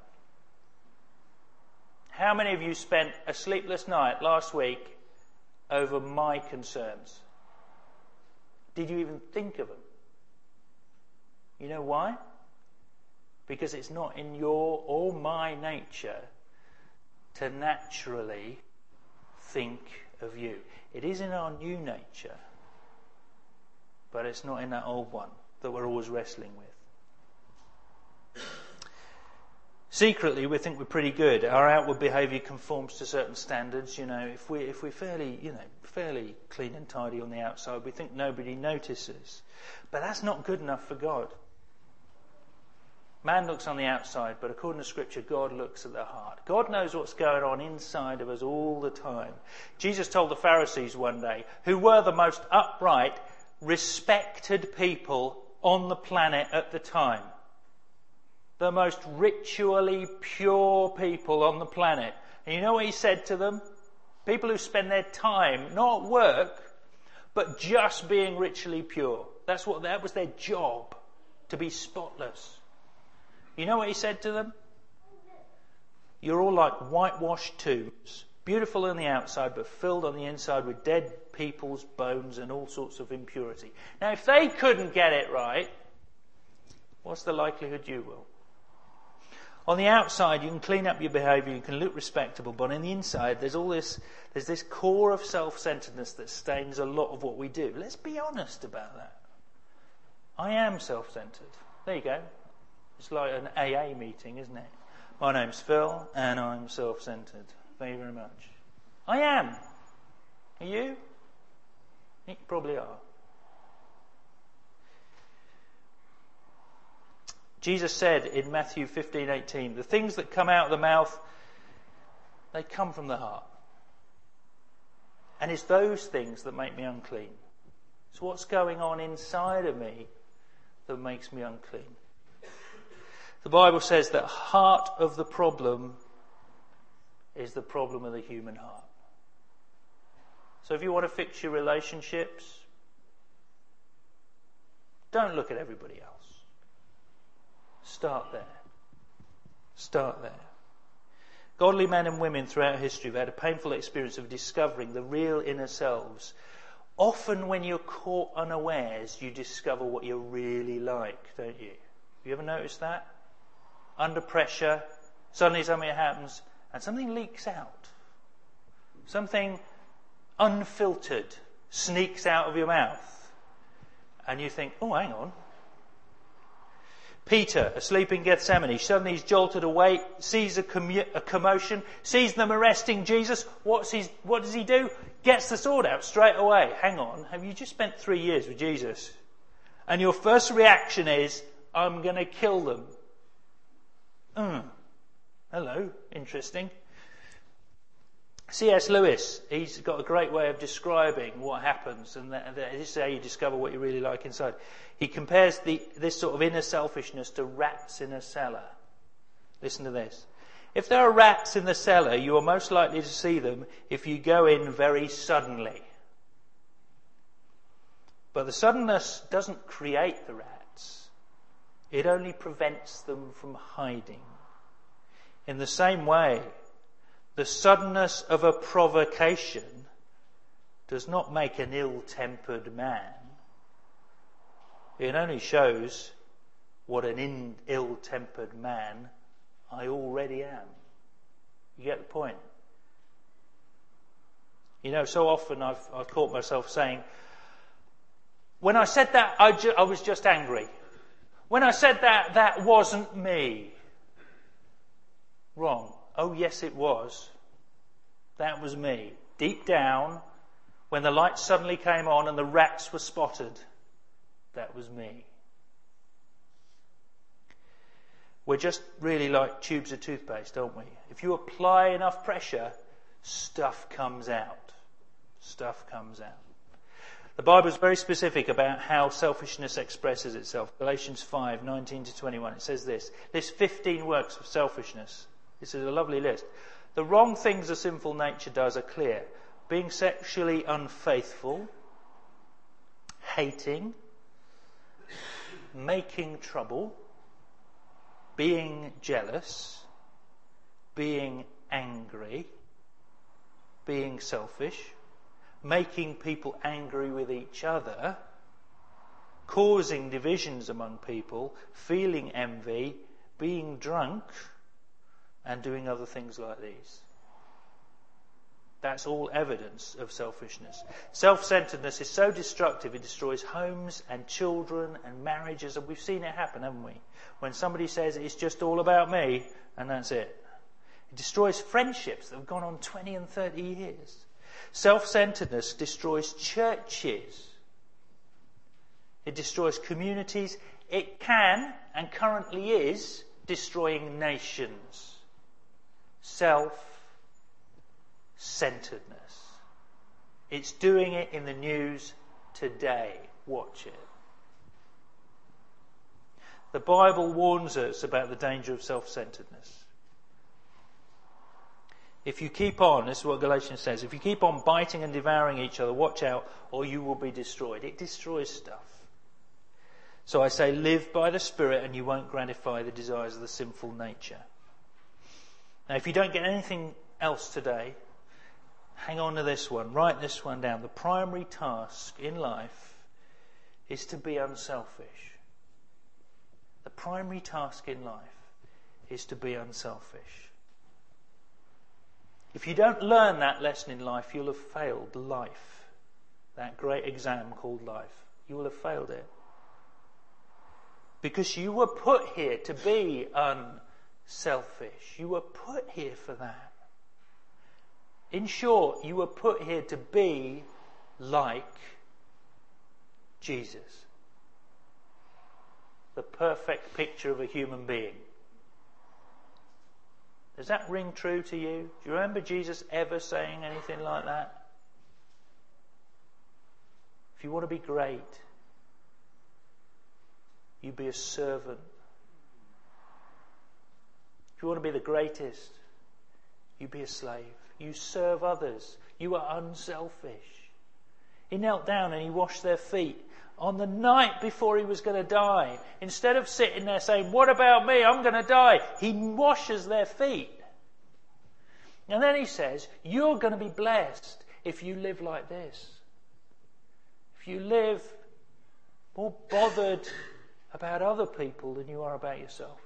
B: How many of you spent a sleepless night last week over my concerns? Did you even think of them? You know why? Because it's not in your or my nature to naturally think of you. It is in our new nature, but it's not in that old one that we're always wrestling with. Secretly, we think we're pretty good. Our outward behaviour conforms to certain standards. If we're fairly clean and tidy on the outside, we think nobody notices. But that's not good enough for God. Man looks on the outside, but according to Scripture, God looks at the heart. God knows what's going on inside of us all the time. Jesus told the Pharisees one day, who were the most upright, respected people on the planet at the time, the most ritually pure people on the planet. And you know what he said to them? People who spend their time, not at work, but just being ritually pure. That was their job, to be spotless. You know what he said to them? You're all like whitewashed tombs, beautiful on the outside, but filled on the inside with dead people's bones and all sorts of impurity. Now, if they couldn't get it right, what's the likelihood you will? On the outside, you can clean up your behaviour, you can look respectable, but on the inside, there's this core of self-centeredness that stains a lot of what we do. Let's be honest about that. I am self-centered. There you go. It's like an AA meeting, isn't it? My name's Phil, and I'm self-centered. Thank you very much. I am. Are you? You probably are. Jesus said in Matthew 15:18, the things that come out of the mouth, they come from the heart. And it's those things that make me unclean. It's what's going on inside of me that makes me unclean. The Bible says that heart of the problem is the problem of the human heart. So if you want to fix your relationships, don't look at everybody else. Start there. Start there. Godly men and women throughout history have had a painful experience of discovering the real inner selves. Often when you're caught unawares, you discover what you're really like, don't you? Have you ever noticed that? Under pressure, suddenly something happens and something leaks out. Something unfiltered sneaks out of your mouth. And you think, oh, hang on. Peter, asleep in Gethsemane, suddenly he's jolted awake, sees a commotion, sees them arresting Jesus. What does he do? Gets the sword out straight away. Hang on, have you just spent 3 years with Jesus? And your first reaction is, I'm going to kill them. Hello, interesting. C.S. Lewis, he's got a great way of describing what happens, and this is how you discover what you really like inside. He compares this sort of inner selfishness to rats in a cellar. Listen to this. If there are rats in the cellar, you are most likely to see them if you go in very suddenly. But the suddenness doesn't create the rats. It only prevents them from hiding. In the same way, the suddenness of a provocation does not make an ill-tempered man. It only shows what an ill-tempered man I already am. You get the point? You know, so often I've caught myself saying, when I said that, I was just angry. When I said that, that wasn't me. Wrong. Oh, yes, it was. That was me. Deep down, when the lights suddenly came on and the rats were spotted, that was me. We're just really like tubes of toothpaste, aren't we? If you apply enough pressure, stuff comes out. Stuff comes out. The Bible is very specific about how selfishness expresses itself. Galatians 5:19-21. It says this. Lists 15 works of selfishness. This is a lovely list. The wrong things a sinful nature does are clear. Being sexually unfaithful, hating, making trouble, being jealous, being angry, being selfish, making people angry with each other, causing divisions among people, feeling envy, being drunk, and doing other things like these. That's all evidence of selfishness. Self-centeredness is so destructive, it destroys homes and children and marriages, and we've seen it happen, haven't we? When somebody says it's just all about me, and that's it. It destroys friendships that have gone on 20 and 30 years. Self-centeredness destroys churches. It destroys communities. It can, and currently is, destroying nations. Self-centeredness. It's doing it in the news today. Watch it. The Bible warns us about the danger of self-centeredness. If you keep on, this is what Galatians says, if you keep on biting and devouring each other, watch out or you will be destroyed. It destroys stuff. So I say, live by the Spirit and you won't gratify the desires of the sinful nature. Now, if you don't get anything else today, hang on to this one. Write this one down. The primary task in life is to be unselfish. The primary task in life is to be unselfish. If you don't learn that lesson in life, you'll have failed life. That great exam called life. You will have failed it. Because you were put here to be unselfish. You were put here for that. In short, you were put here to be like Jesus. The perfect picture of a human being. Does that ring true to you? Do you remember Jesus ever saying anything like that? If you want to be great, you be a servant. If you want to be the greatest, you be a slave. You serve others. You are unselfish. He knelt down and he washed their feet on the night before he was going to die. Instead of sitting there saying, what about me? I'm going to die. He washes their feet. And then he says, you're going to be blessed if you live like this. If you live more bothered about other people than you are about yourself.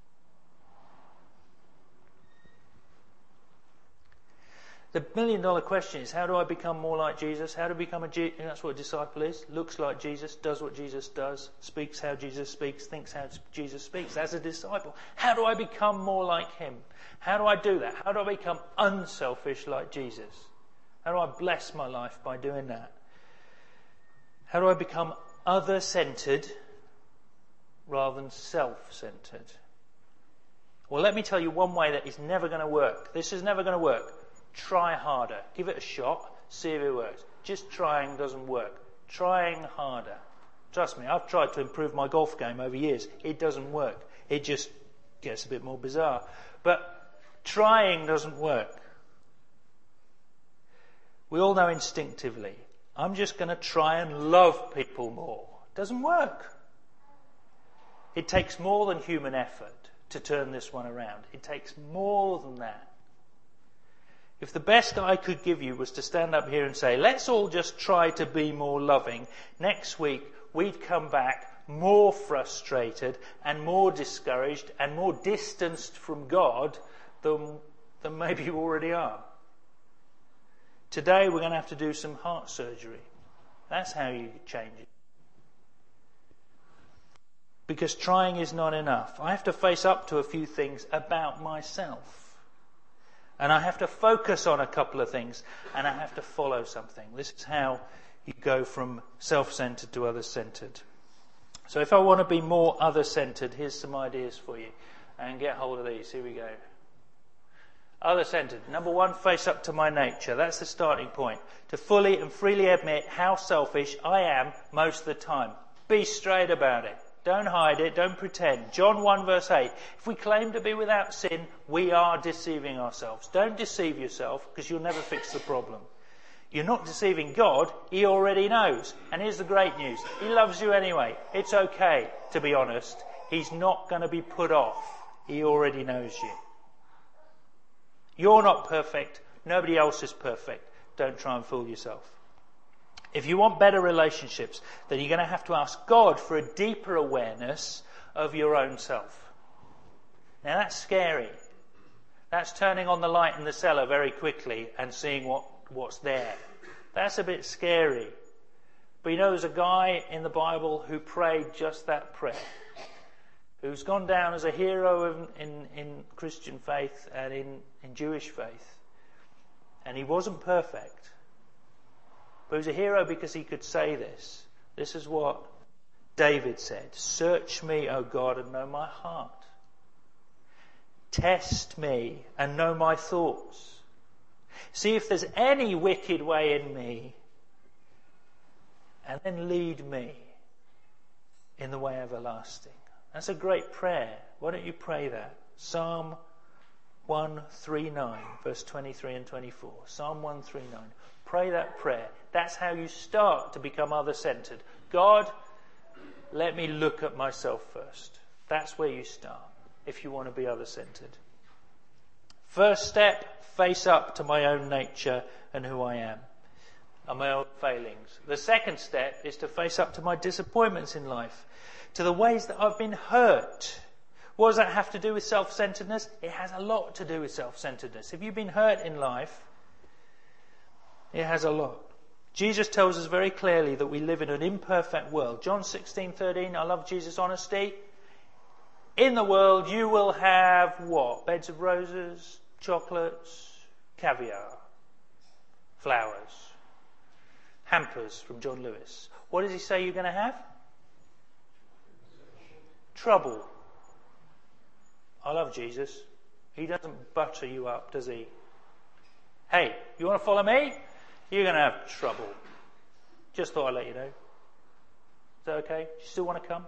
B: The $1 million question is, how do I become more like Jesus? How to become that's what a disciple is. Looks like Jesus, does what Jesus does, speaks how Jesus speaks, thinks how Jesus speaks. As a disciple, how do I become more like him? How do I do that? How do I become unselfish like Jesus? How do I bless my life by doing that? How do I become other-centered rather than self-centered? Well, let me tell you one way that is never going to work. This is never going to work. Try harder. Give it a shot. See if it works. Just trying doesn't work. Trying harder. Trust me, I've tried to improve my golf game over years. It doesn't work. It just gets a bit more bizarre. But trying doesn't work. We all know instinctively, I'm just going to try and love people more. It doesn't work. It takes more than human effort to turn this one around. It takes more than that. If the best I could give you was to stand up here and say, let's all just try to be more loving, next week we'd come back more frustrated and more discouraged and more distanced from God than maybe you already are. Today we're going to have to do some heart surgery. That's how you change it. Because trying is not enough. I have to face up to a few things about myself. And I have to focus on a couple of things, and I have to follow something. This is how you go from self-centered to other-centered. So if I want to be more other-centered, here's some ideas for you. And get hold of these. Here we go. Other-centered. Number one, face up to my nature. That's the starting point. To fully and freely admit how selfish I am most of the time. Be straight about it. Don't hide it. Don't pretend. John 1 verse 8. If we claim to be without sin, we are deceiving ourselves. Don't deceive yourself, because you'll never fix the problem. You're not deceiving God. He already knows. And here's the great news. He loves you anyway. It's okay, to be honest. He's not going to be put off. He already knows you. You're not perfect. Nobody else is perfect. Don't try and fool yourself. If you want better relationships, then you're going to have to ask God for a deeper awareness of your own self. Now that's scary. That's turning on the light in the cellar very quickly and seeing what's there. That's a bit scary. But you know, there's a guy in the Bible who prayed just that prayer, who's gone down as a hero in Christian faith and in Jewish faith. And he wasn't perfect. But he was a hero because he could say this. This is what David said. Search me, O God, and know my heart. Test me and know my thoughts. See if there's any wicked way in me, and then lead me in the way everlasting. That's a great prayer. Why don't you pray that? Psalm 139, verse 23 and 24. Psalm 139. Pray that prayer. That's how you start to become other-centered. God, let me look at myself first. That's where you start if you want to be other-centered. First step, face up to my own nature and who I am, and my own failings. The second step is to face up to my disappointments in life, to the ways that I've been hurt. What does that have to do with self-centeredness? It has a lot to do with self-centeredness. If you've been hurt in life, it has a lot. Jesus tells us very clearly that we live in an imperfect world. John 16:13, I love Jesus' honesty. In the world you will have what? Beds of roses, chocolates, caviar, flowers, hampers from John Lewis. What does he say you're going to have? Trouble. I love Jesus. He doesn't butter you up, does he? Hey, you want to follow me? You're going to have trouble. Just thought I'd let you know. Is that okay? Do you still want to come?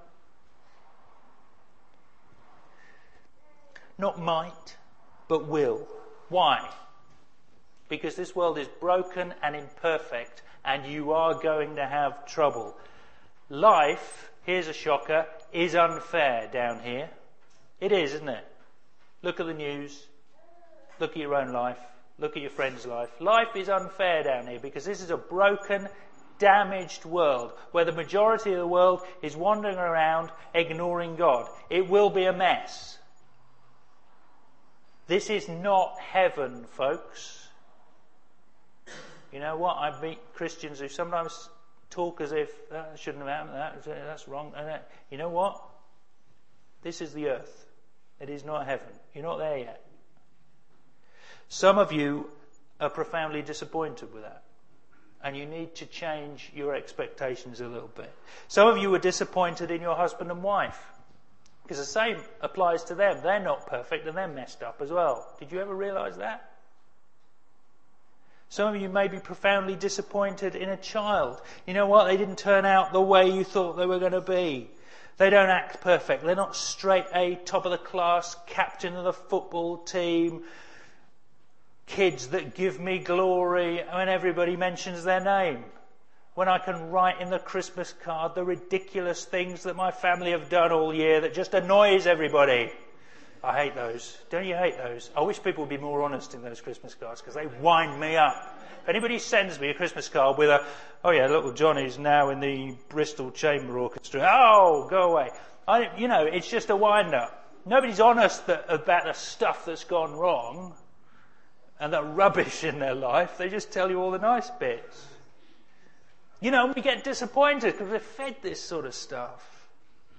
B: Not might, but will. Why? Because this world is broken and imperfect, and you are going to have trouble. Life, here's a shocker, is unfair down here. It is, isn't it? Look at the news. Look at your own life. Look at your friend's life. Life is unfair down here because this is a broken, damaged world where the majority of the world is wandering around ignoring God. It will be a mess. This is not heaven, folks. You know what? I meet Christians who sometimes talk as if that shouldn't have happened, that's wrong. You know what? This is the earth. It is not heaven. You're not there yet. Some of you are profoundly disappointed with that. And you need to change your expectations a little bit. Some of you are disappointed in your husband and wife. Because the same applies to them. They're not perfect and they're messed up as well. Did you ever realise that? Some of you may be profoundly disappointed in a child. You know what? They didn't turn out the way you thought they were going to be. They don't act perfect. They're not straight A, top of the class, captain of the football team, kids that give me glory when everybody mentions their name. When I can write in the Christmas card the ridiculous things that my family have done all year that just annoys everybody. I hate those. Don't you hate those? I wish people would be more honest in those Christmas cards because they wind me up. If anybody sends me a Christmas card with oh yeah, little Johnny's now in the Bristol Chamber Orchestra. Oh, go away. It's just a wind up. Nobody's honest about the stuff that's gone wrong and the rubbish in their life. They just tell you all the nice bits. We get disappointed because we're fed this sort of stuff.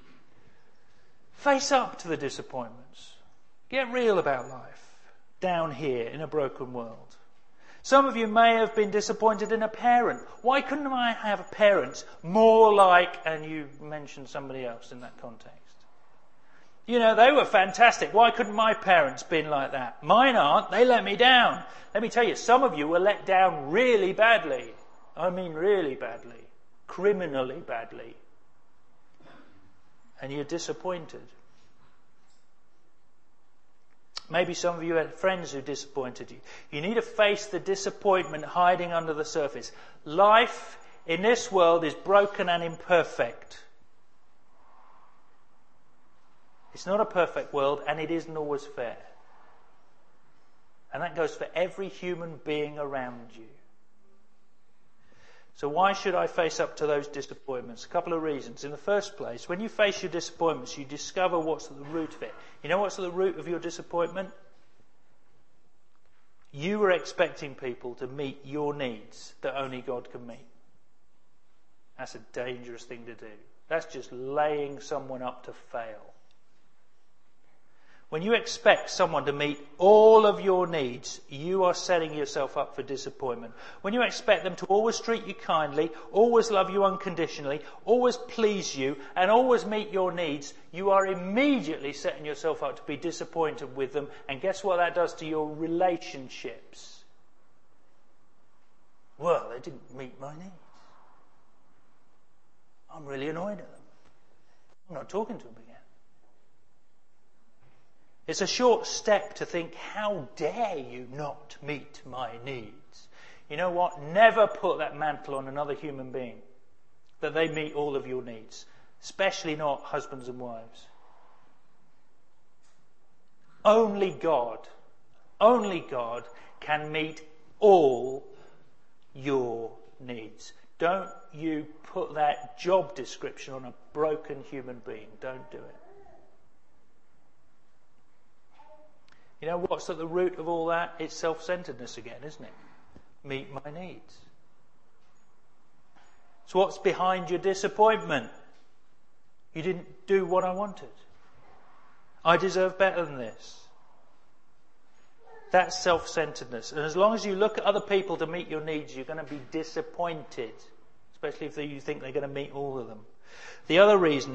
B: Face up to the disappointments. Get real about life down here in a broken world. Some of you may have been disappointed in a parent. Why couldn't I have a parent more like, and you mentioned somebody else in that context. You know, they were fantastic. Why couldn't my parents been like that? Mine aren't. They let me down. Let me tell you, some of you were let down really badly. I mean really badly. Criminally badly. And you're disappointed. Maybe some of you had friends who disappointed you. You need to face the disappointment hiding under the surface. Life in this world is broken and imperfect. It's not a perfect world, and it isn't always fair. And that goes for every human being around you. So why should I face up to those disappointments? A couple of reasons. In the first place, when you face your disappointments, you discover what's at the root of it. You know what's at the root of your disappointment? You were expecting people to meet your needs that only God can meet. That's a dangerous thing to do. That's just laying someone up to fail. When you expect someone to meet all of your needs, you are setting yourself up for disappointment. When you expect them to always treat you kindly, always love you unconditionally, always please you, and always meet your needs, you are immediately setting yourself up to be disappointed with them. And guess what that does to your relationships? Well, they didn't meet my needs. I'm really annoyed at them. I'm not talking to them again. It's a short step to think, how dare you not meet my needs? You know what? Never put that mantle on another human being, that they meet all of your needs, especially not husbands and wives. Only God can meet all your needs. Don't you put that job description on a broken human being. Don't do it. You know what's at the root of all that? It's self-centeredness again, isn't it? Meet my needs. So what's behind your disappointment? You didn't do what I wanted. I deserve better than this. That's self-centeredness. And as long as you look at other people to meet your needs, you're going to be disappointed. Especially if you think they're going to meet all of them. The other reason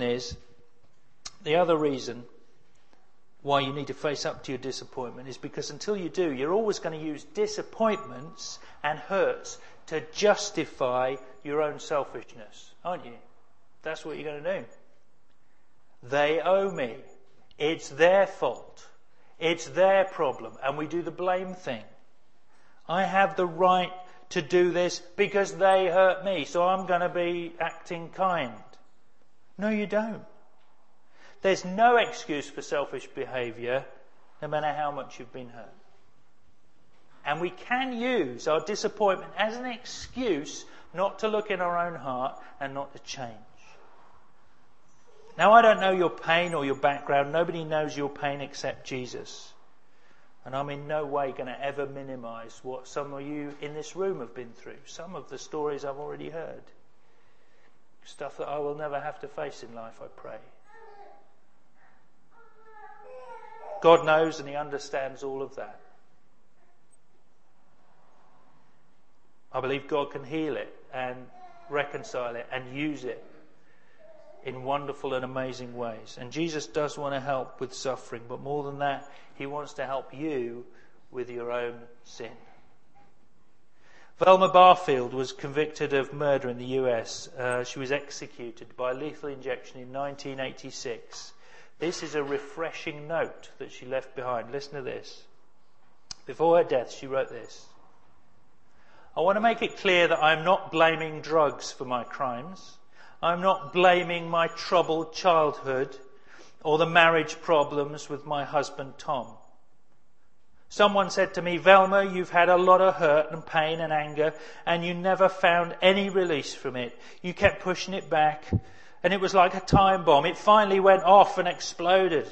B: why you need to face up to your disappointment is because until you do, you're always going to use disappointments and hurts to justify your own selfishness, aren't you? That's what you're going to do. They owe me. It's their fault. It's their problem. And we do the blame thing. I have the right to do this because they hurt me, so I'm going to be acting kind. No, you don't. There's no excuse for selfish behaviour, no matter how much you've been hurt. And we can use our disappointment as an excuse not to look in our own heart and not to change. Now, I don't know your pain or your background. Nobody knows your pain except Jesus. And I'm in no way going to ever minimise what some of you in this room have been through. Some of the stories I've already heard. Stuff that I will never have to face in life, I pray. God knows and He understands all of that. I believe God can heal it and reconcile it and use it in wonderful and amazing ways. And Jesus does want to help with suffering, but more than that, He wants to help you with your own sin. Velma Barfield was convicted of murder in the US. She was executed by lethal injection in 1986. This is a refreshing note that she left behind. Listen to this. Before her death, she wrote this. I want to make it clear that I'm not blaming drugs for my crimes. I'm not blaming my troubled childhood or the marriage problems with my husband Tom. Someone said to me, Velma, you've had a lot of hurt and pain and anger, and you never found any release from it. You kept pushing it back. And it was like a time bomb. It finally went off and exploded.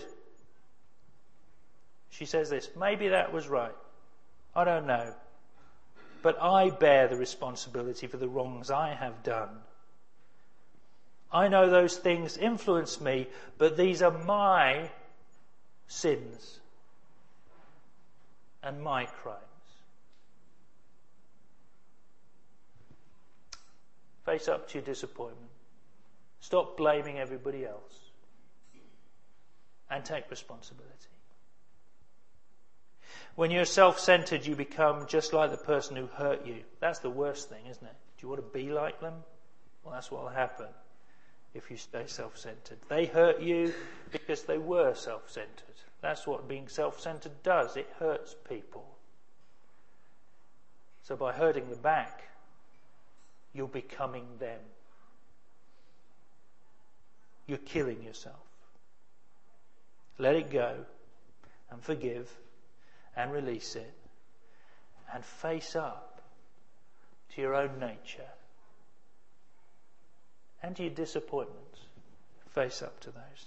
B: She says this, maybe that was right. I don't know. But I bear the responsibility for the wrongs I have done. I know those things influence me, but these are my sins and my crimes. Face up to your disappointment. Stop blaming everybody else. and take responsibility. When you're self-centered, you become just like the person who hurt you. That's the worst thing, isn't it? Do you want to be like them? Well, that's what will happen if you stay self-centered. They hurt you because they were self-centered. That's what being self-centered does. It hurts people. So by hurting them back, you're becoming them. You're killing yourself. Let it go and forgive and release it and face up to your own nature and to your disappointments. Face up to those.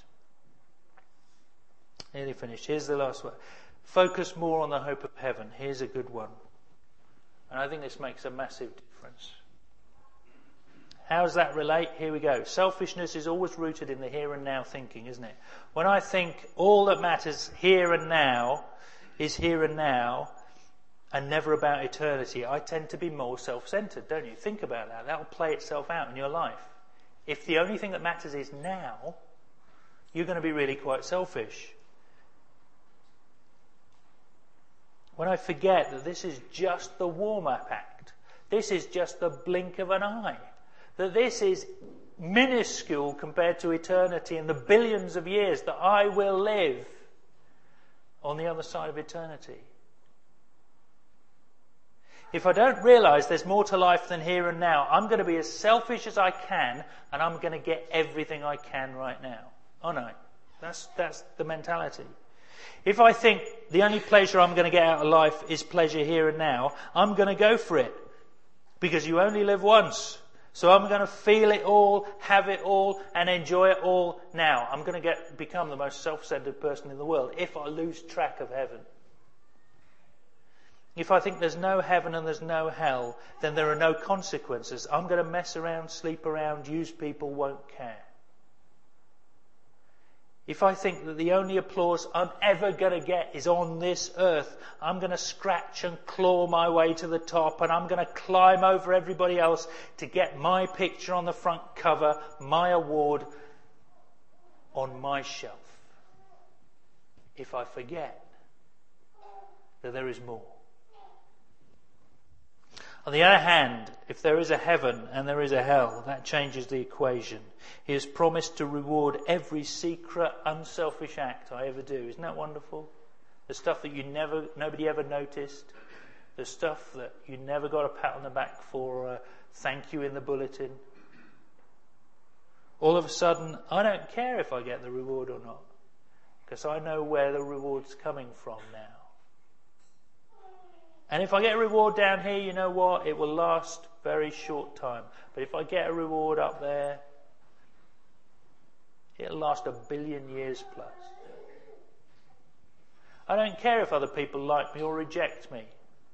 B: Nearly finished. Here's the last one. Focus more on the hope of heaven. Here's a good one. And I think this makes a massive difference. How does that relate? Here we go. Selfishness is always rooted in the here and now thinking, isn't it? When I think all that matters here and now is here and now and never about eternity, I tend to be more self-centered, don't you? Think about that. That will play itself out in your life. If the only thing that matters is now, you're going to be really quite selfish. When I forget that this is just the warm-up act, this is just the blink of an eye, that this is minuscule compared to eternity and the billions of years that I will live on the other side of eternity. If I don't realise there's more to life than here and now, I'm going to be as selfish as I can and I'm going to get everything I can right now. Oh no, that's the mentality. If I think the only pleasure I'm going to get out of life is pleasure here and now, I'm going to go for it. Because you only live once. So I'm going to feel it all, have it all, and enjoy it all now. I'm going to become the most self-centered person in the world if I lose track of heaven. If I think there's no heaven and there's no hell, then there are no consequences. I'm going to mess around, sleep around, use people, won't care. If I think that the only applause I'm ever going to get is on this earth, I'm going to scratch and claw my way to the top and I'm going to climb over everybody else to get my picture on the front cover, my award on my shelf. If I forget that there is more. On the other hand, if there is a heaven and there is a hell, that changes the equation. He has promised to reward every secret, unselfish act I ever do. Isn't that wonderful? The stuff that nobody ever noticed. The stuff that you never got a pat on the back for or a thank you in the bulletin. All of a sudden, I don't care if I get the reward or not. Because I know where the reward's coming from now. And if I get a reward down here, you know what? It will last very short time. But if I get a reward up there, it'll last 1 billion years plus. I don't care if other people like me or reject me.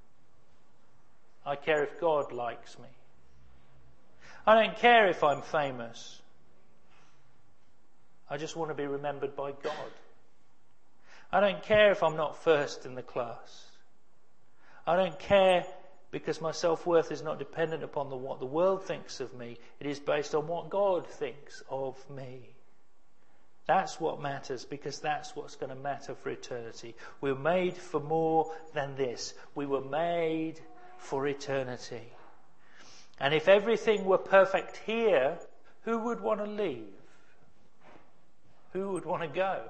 B: I care if God likes me. I don't care if I'm famous. I just want to be remembered by God. I don't care if I'm not first in the class. I don't care because my self-worth is not dependent upon what the world thinks of me. It is based on what God thinks of me. That's what matters because that's what's going to matter for eternity. We're made for more than this. We were made for eternity. And if everything were perfect here, who would want to leave? Who would want to go?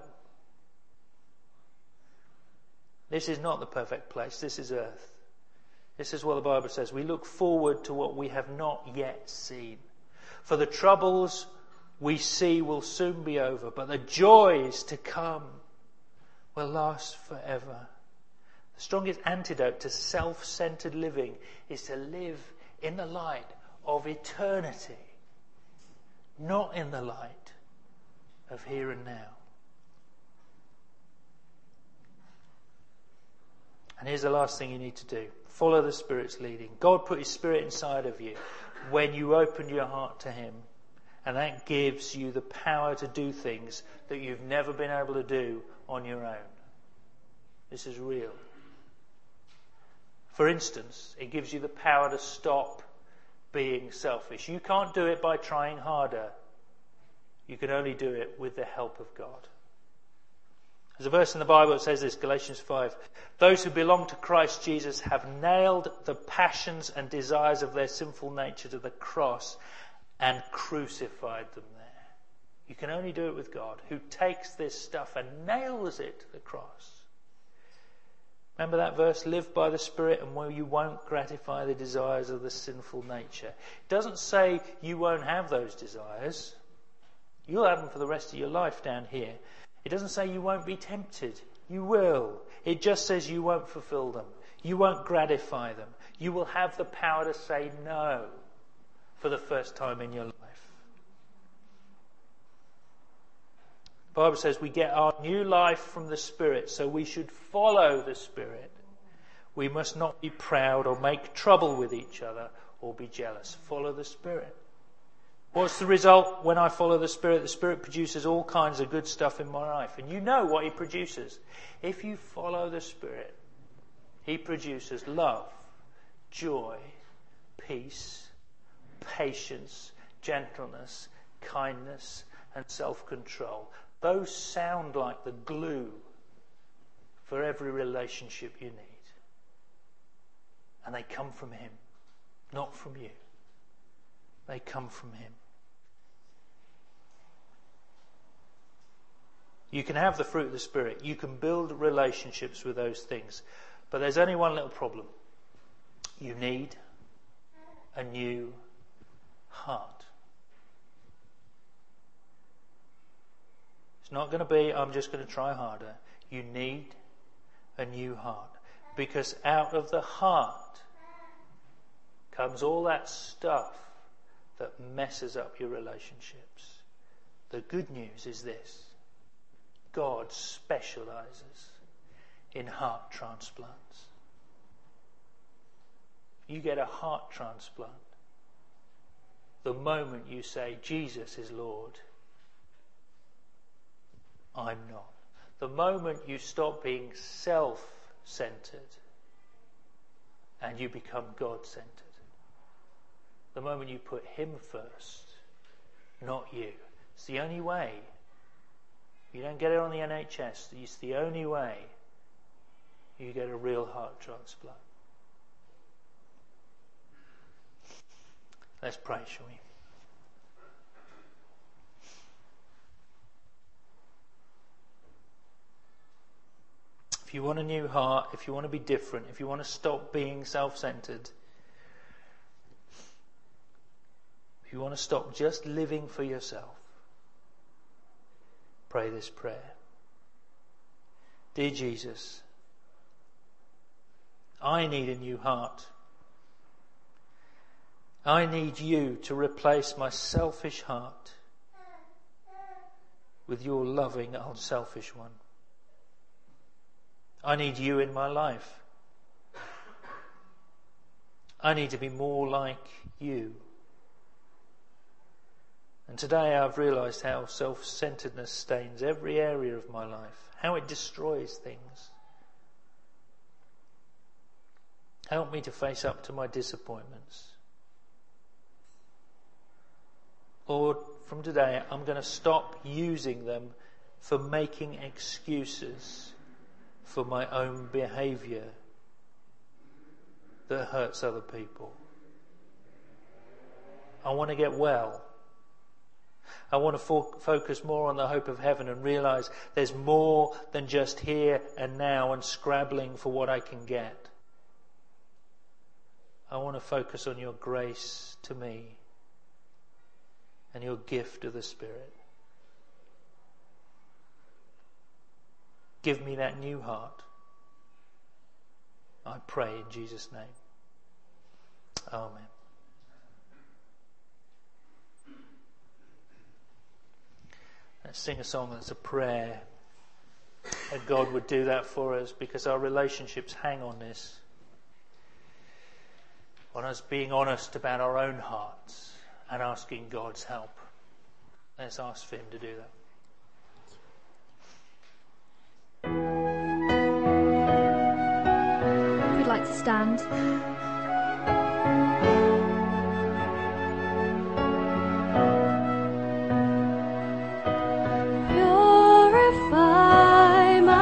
B: This is not the perfect place. This is earth. This is what the Bible says. We look forward to what we have not yet seen. For the troubles we see will soon be over, but the joys to come will last forever. The strongest antidote to self-centered living is to live in the light of eternity, not in the light of here and now. And here's the last thing you need to do. Follow the Spirit's leading. God put His Spirit inside of you when you opened your heart to Him. And that gives you the power to do things that you've never been able to do on your own. This is real. For instance, it gives you the power to stop being selfish. You can't do it by trying harder. You can only do it with the help of God. There's a verse in the Bible that says this, Galatians 5. Those who belong to Christ Jesus have nailed the passions and desires of their sinful nature to the cross and crucified them there. You can only do it with God, who takes this stuff and nails it to the cross. Remember that verse, live by the Spirit and you won't gratify the desires of the sinful nature. It doesn't say you won't have those desires. You'll have them for the rest of your life down here. It doesn't say you won't be tempted. You will. It just says you won't fulfill them. You won't gratify them. You will have the power to say no for the first time in your life. The Bible says we get our new life from the Spirit, so we should follow the Spirit. We must not be proud or make trouble with each other or be jealous. Follow the Spirit. What's the result when I follow the Spirit? The Spirit produces all kinds of good stuff in my life. And you know what He produces. If you follow the Spirit, He produces love, joy, peace, patience, gentleness, kindness, and self-control. Those sound like the glue for every relationship you need. And they come from Him, not from you. They come from Him. You can have the fruit of the Spirit. You can build relationships with those things. But there's only one little problem. You need a new heart. It's not going to be, I'm just going to try harder. You need a new heart. Because out of the heart comes all that stuff that messes up your relationships. The good news is this. God specializes in heart transplants. You get a heart transplant the moment you say, Jesus is Lord. I'm not. The moment you stop being self-centered and you become God-centered. The moment you put Him first, not you. It's the only way. You don't get it on the NHS. It's the only way you get a real heart transplant. Let's pray, shall we? If you want a new heart, if you want to be different, if you want to stop being self-centered, if you want to stop just living for yourself, pray this prayer. Dear Jesus, I need a new heart. I need you to replace my selfish heart with your loving, unselfish one. I need you in my life. I need to be more like you. And today I've realised how self-centeredness stains every area of my life, how it destroys things. Help me to face up to my disappointments. Lord, from today I'm going to stop using them for making excuses for my own behaviour that hurts other people. I want to get well. I want to focus more on the hope of heaven and realise there's more than just here and now and scrabbling for what I can get. I want to focus on your grace to me and your gift of the Spirit. Give me that new heart. I pray in Jesus' name. Amen. Let's sing a song that's a prayer that God would do that for us, because our relationships hang on this. On us being honest about our own hearts and asking God's help. Let's ask for Him to do that.
A: If you'd like to stand. Purify my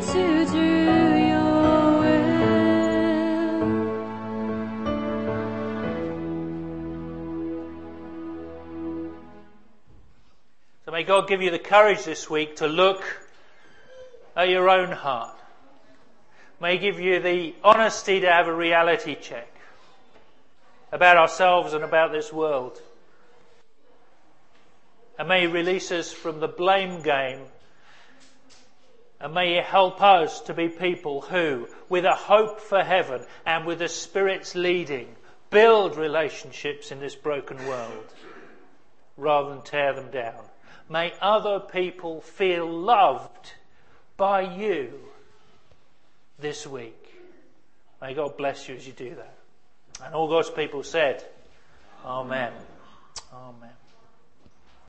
A: to do your will.
B: So may God give you the courage this week to look at your own heart. May He give you the honesty to have a reality check about ourselves and about this world. And may He release us from the blame game. And may He help us to be people who, with a hope for heaven and with the Spirit's leading, build relationships in this broken world rather than tear them down. May other people feel loved by you this week. May God bless you as you do that. And all God's people said, Amen.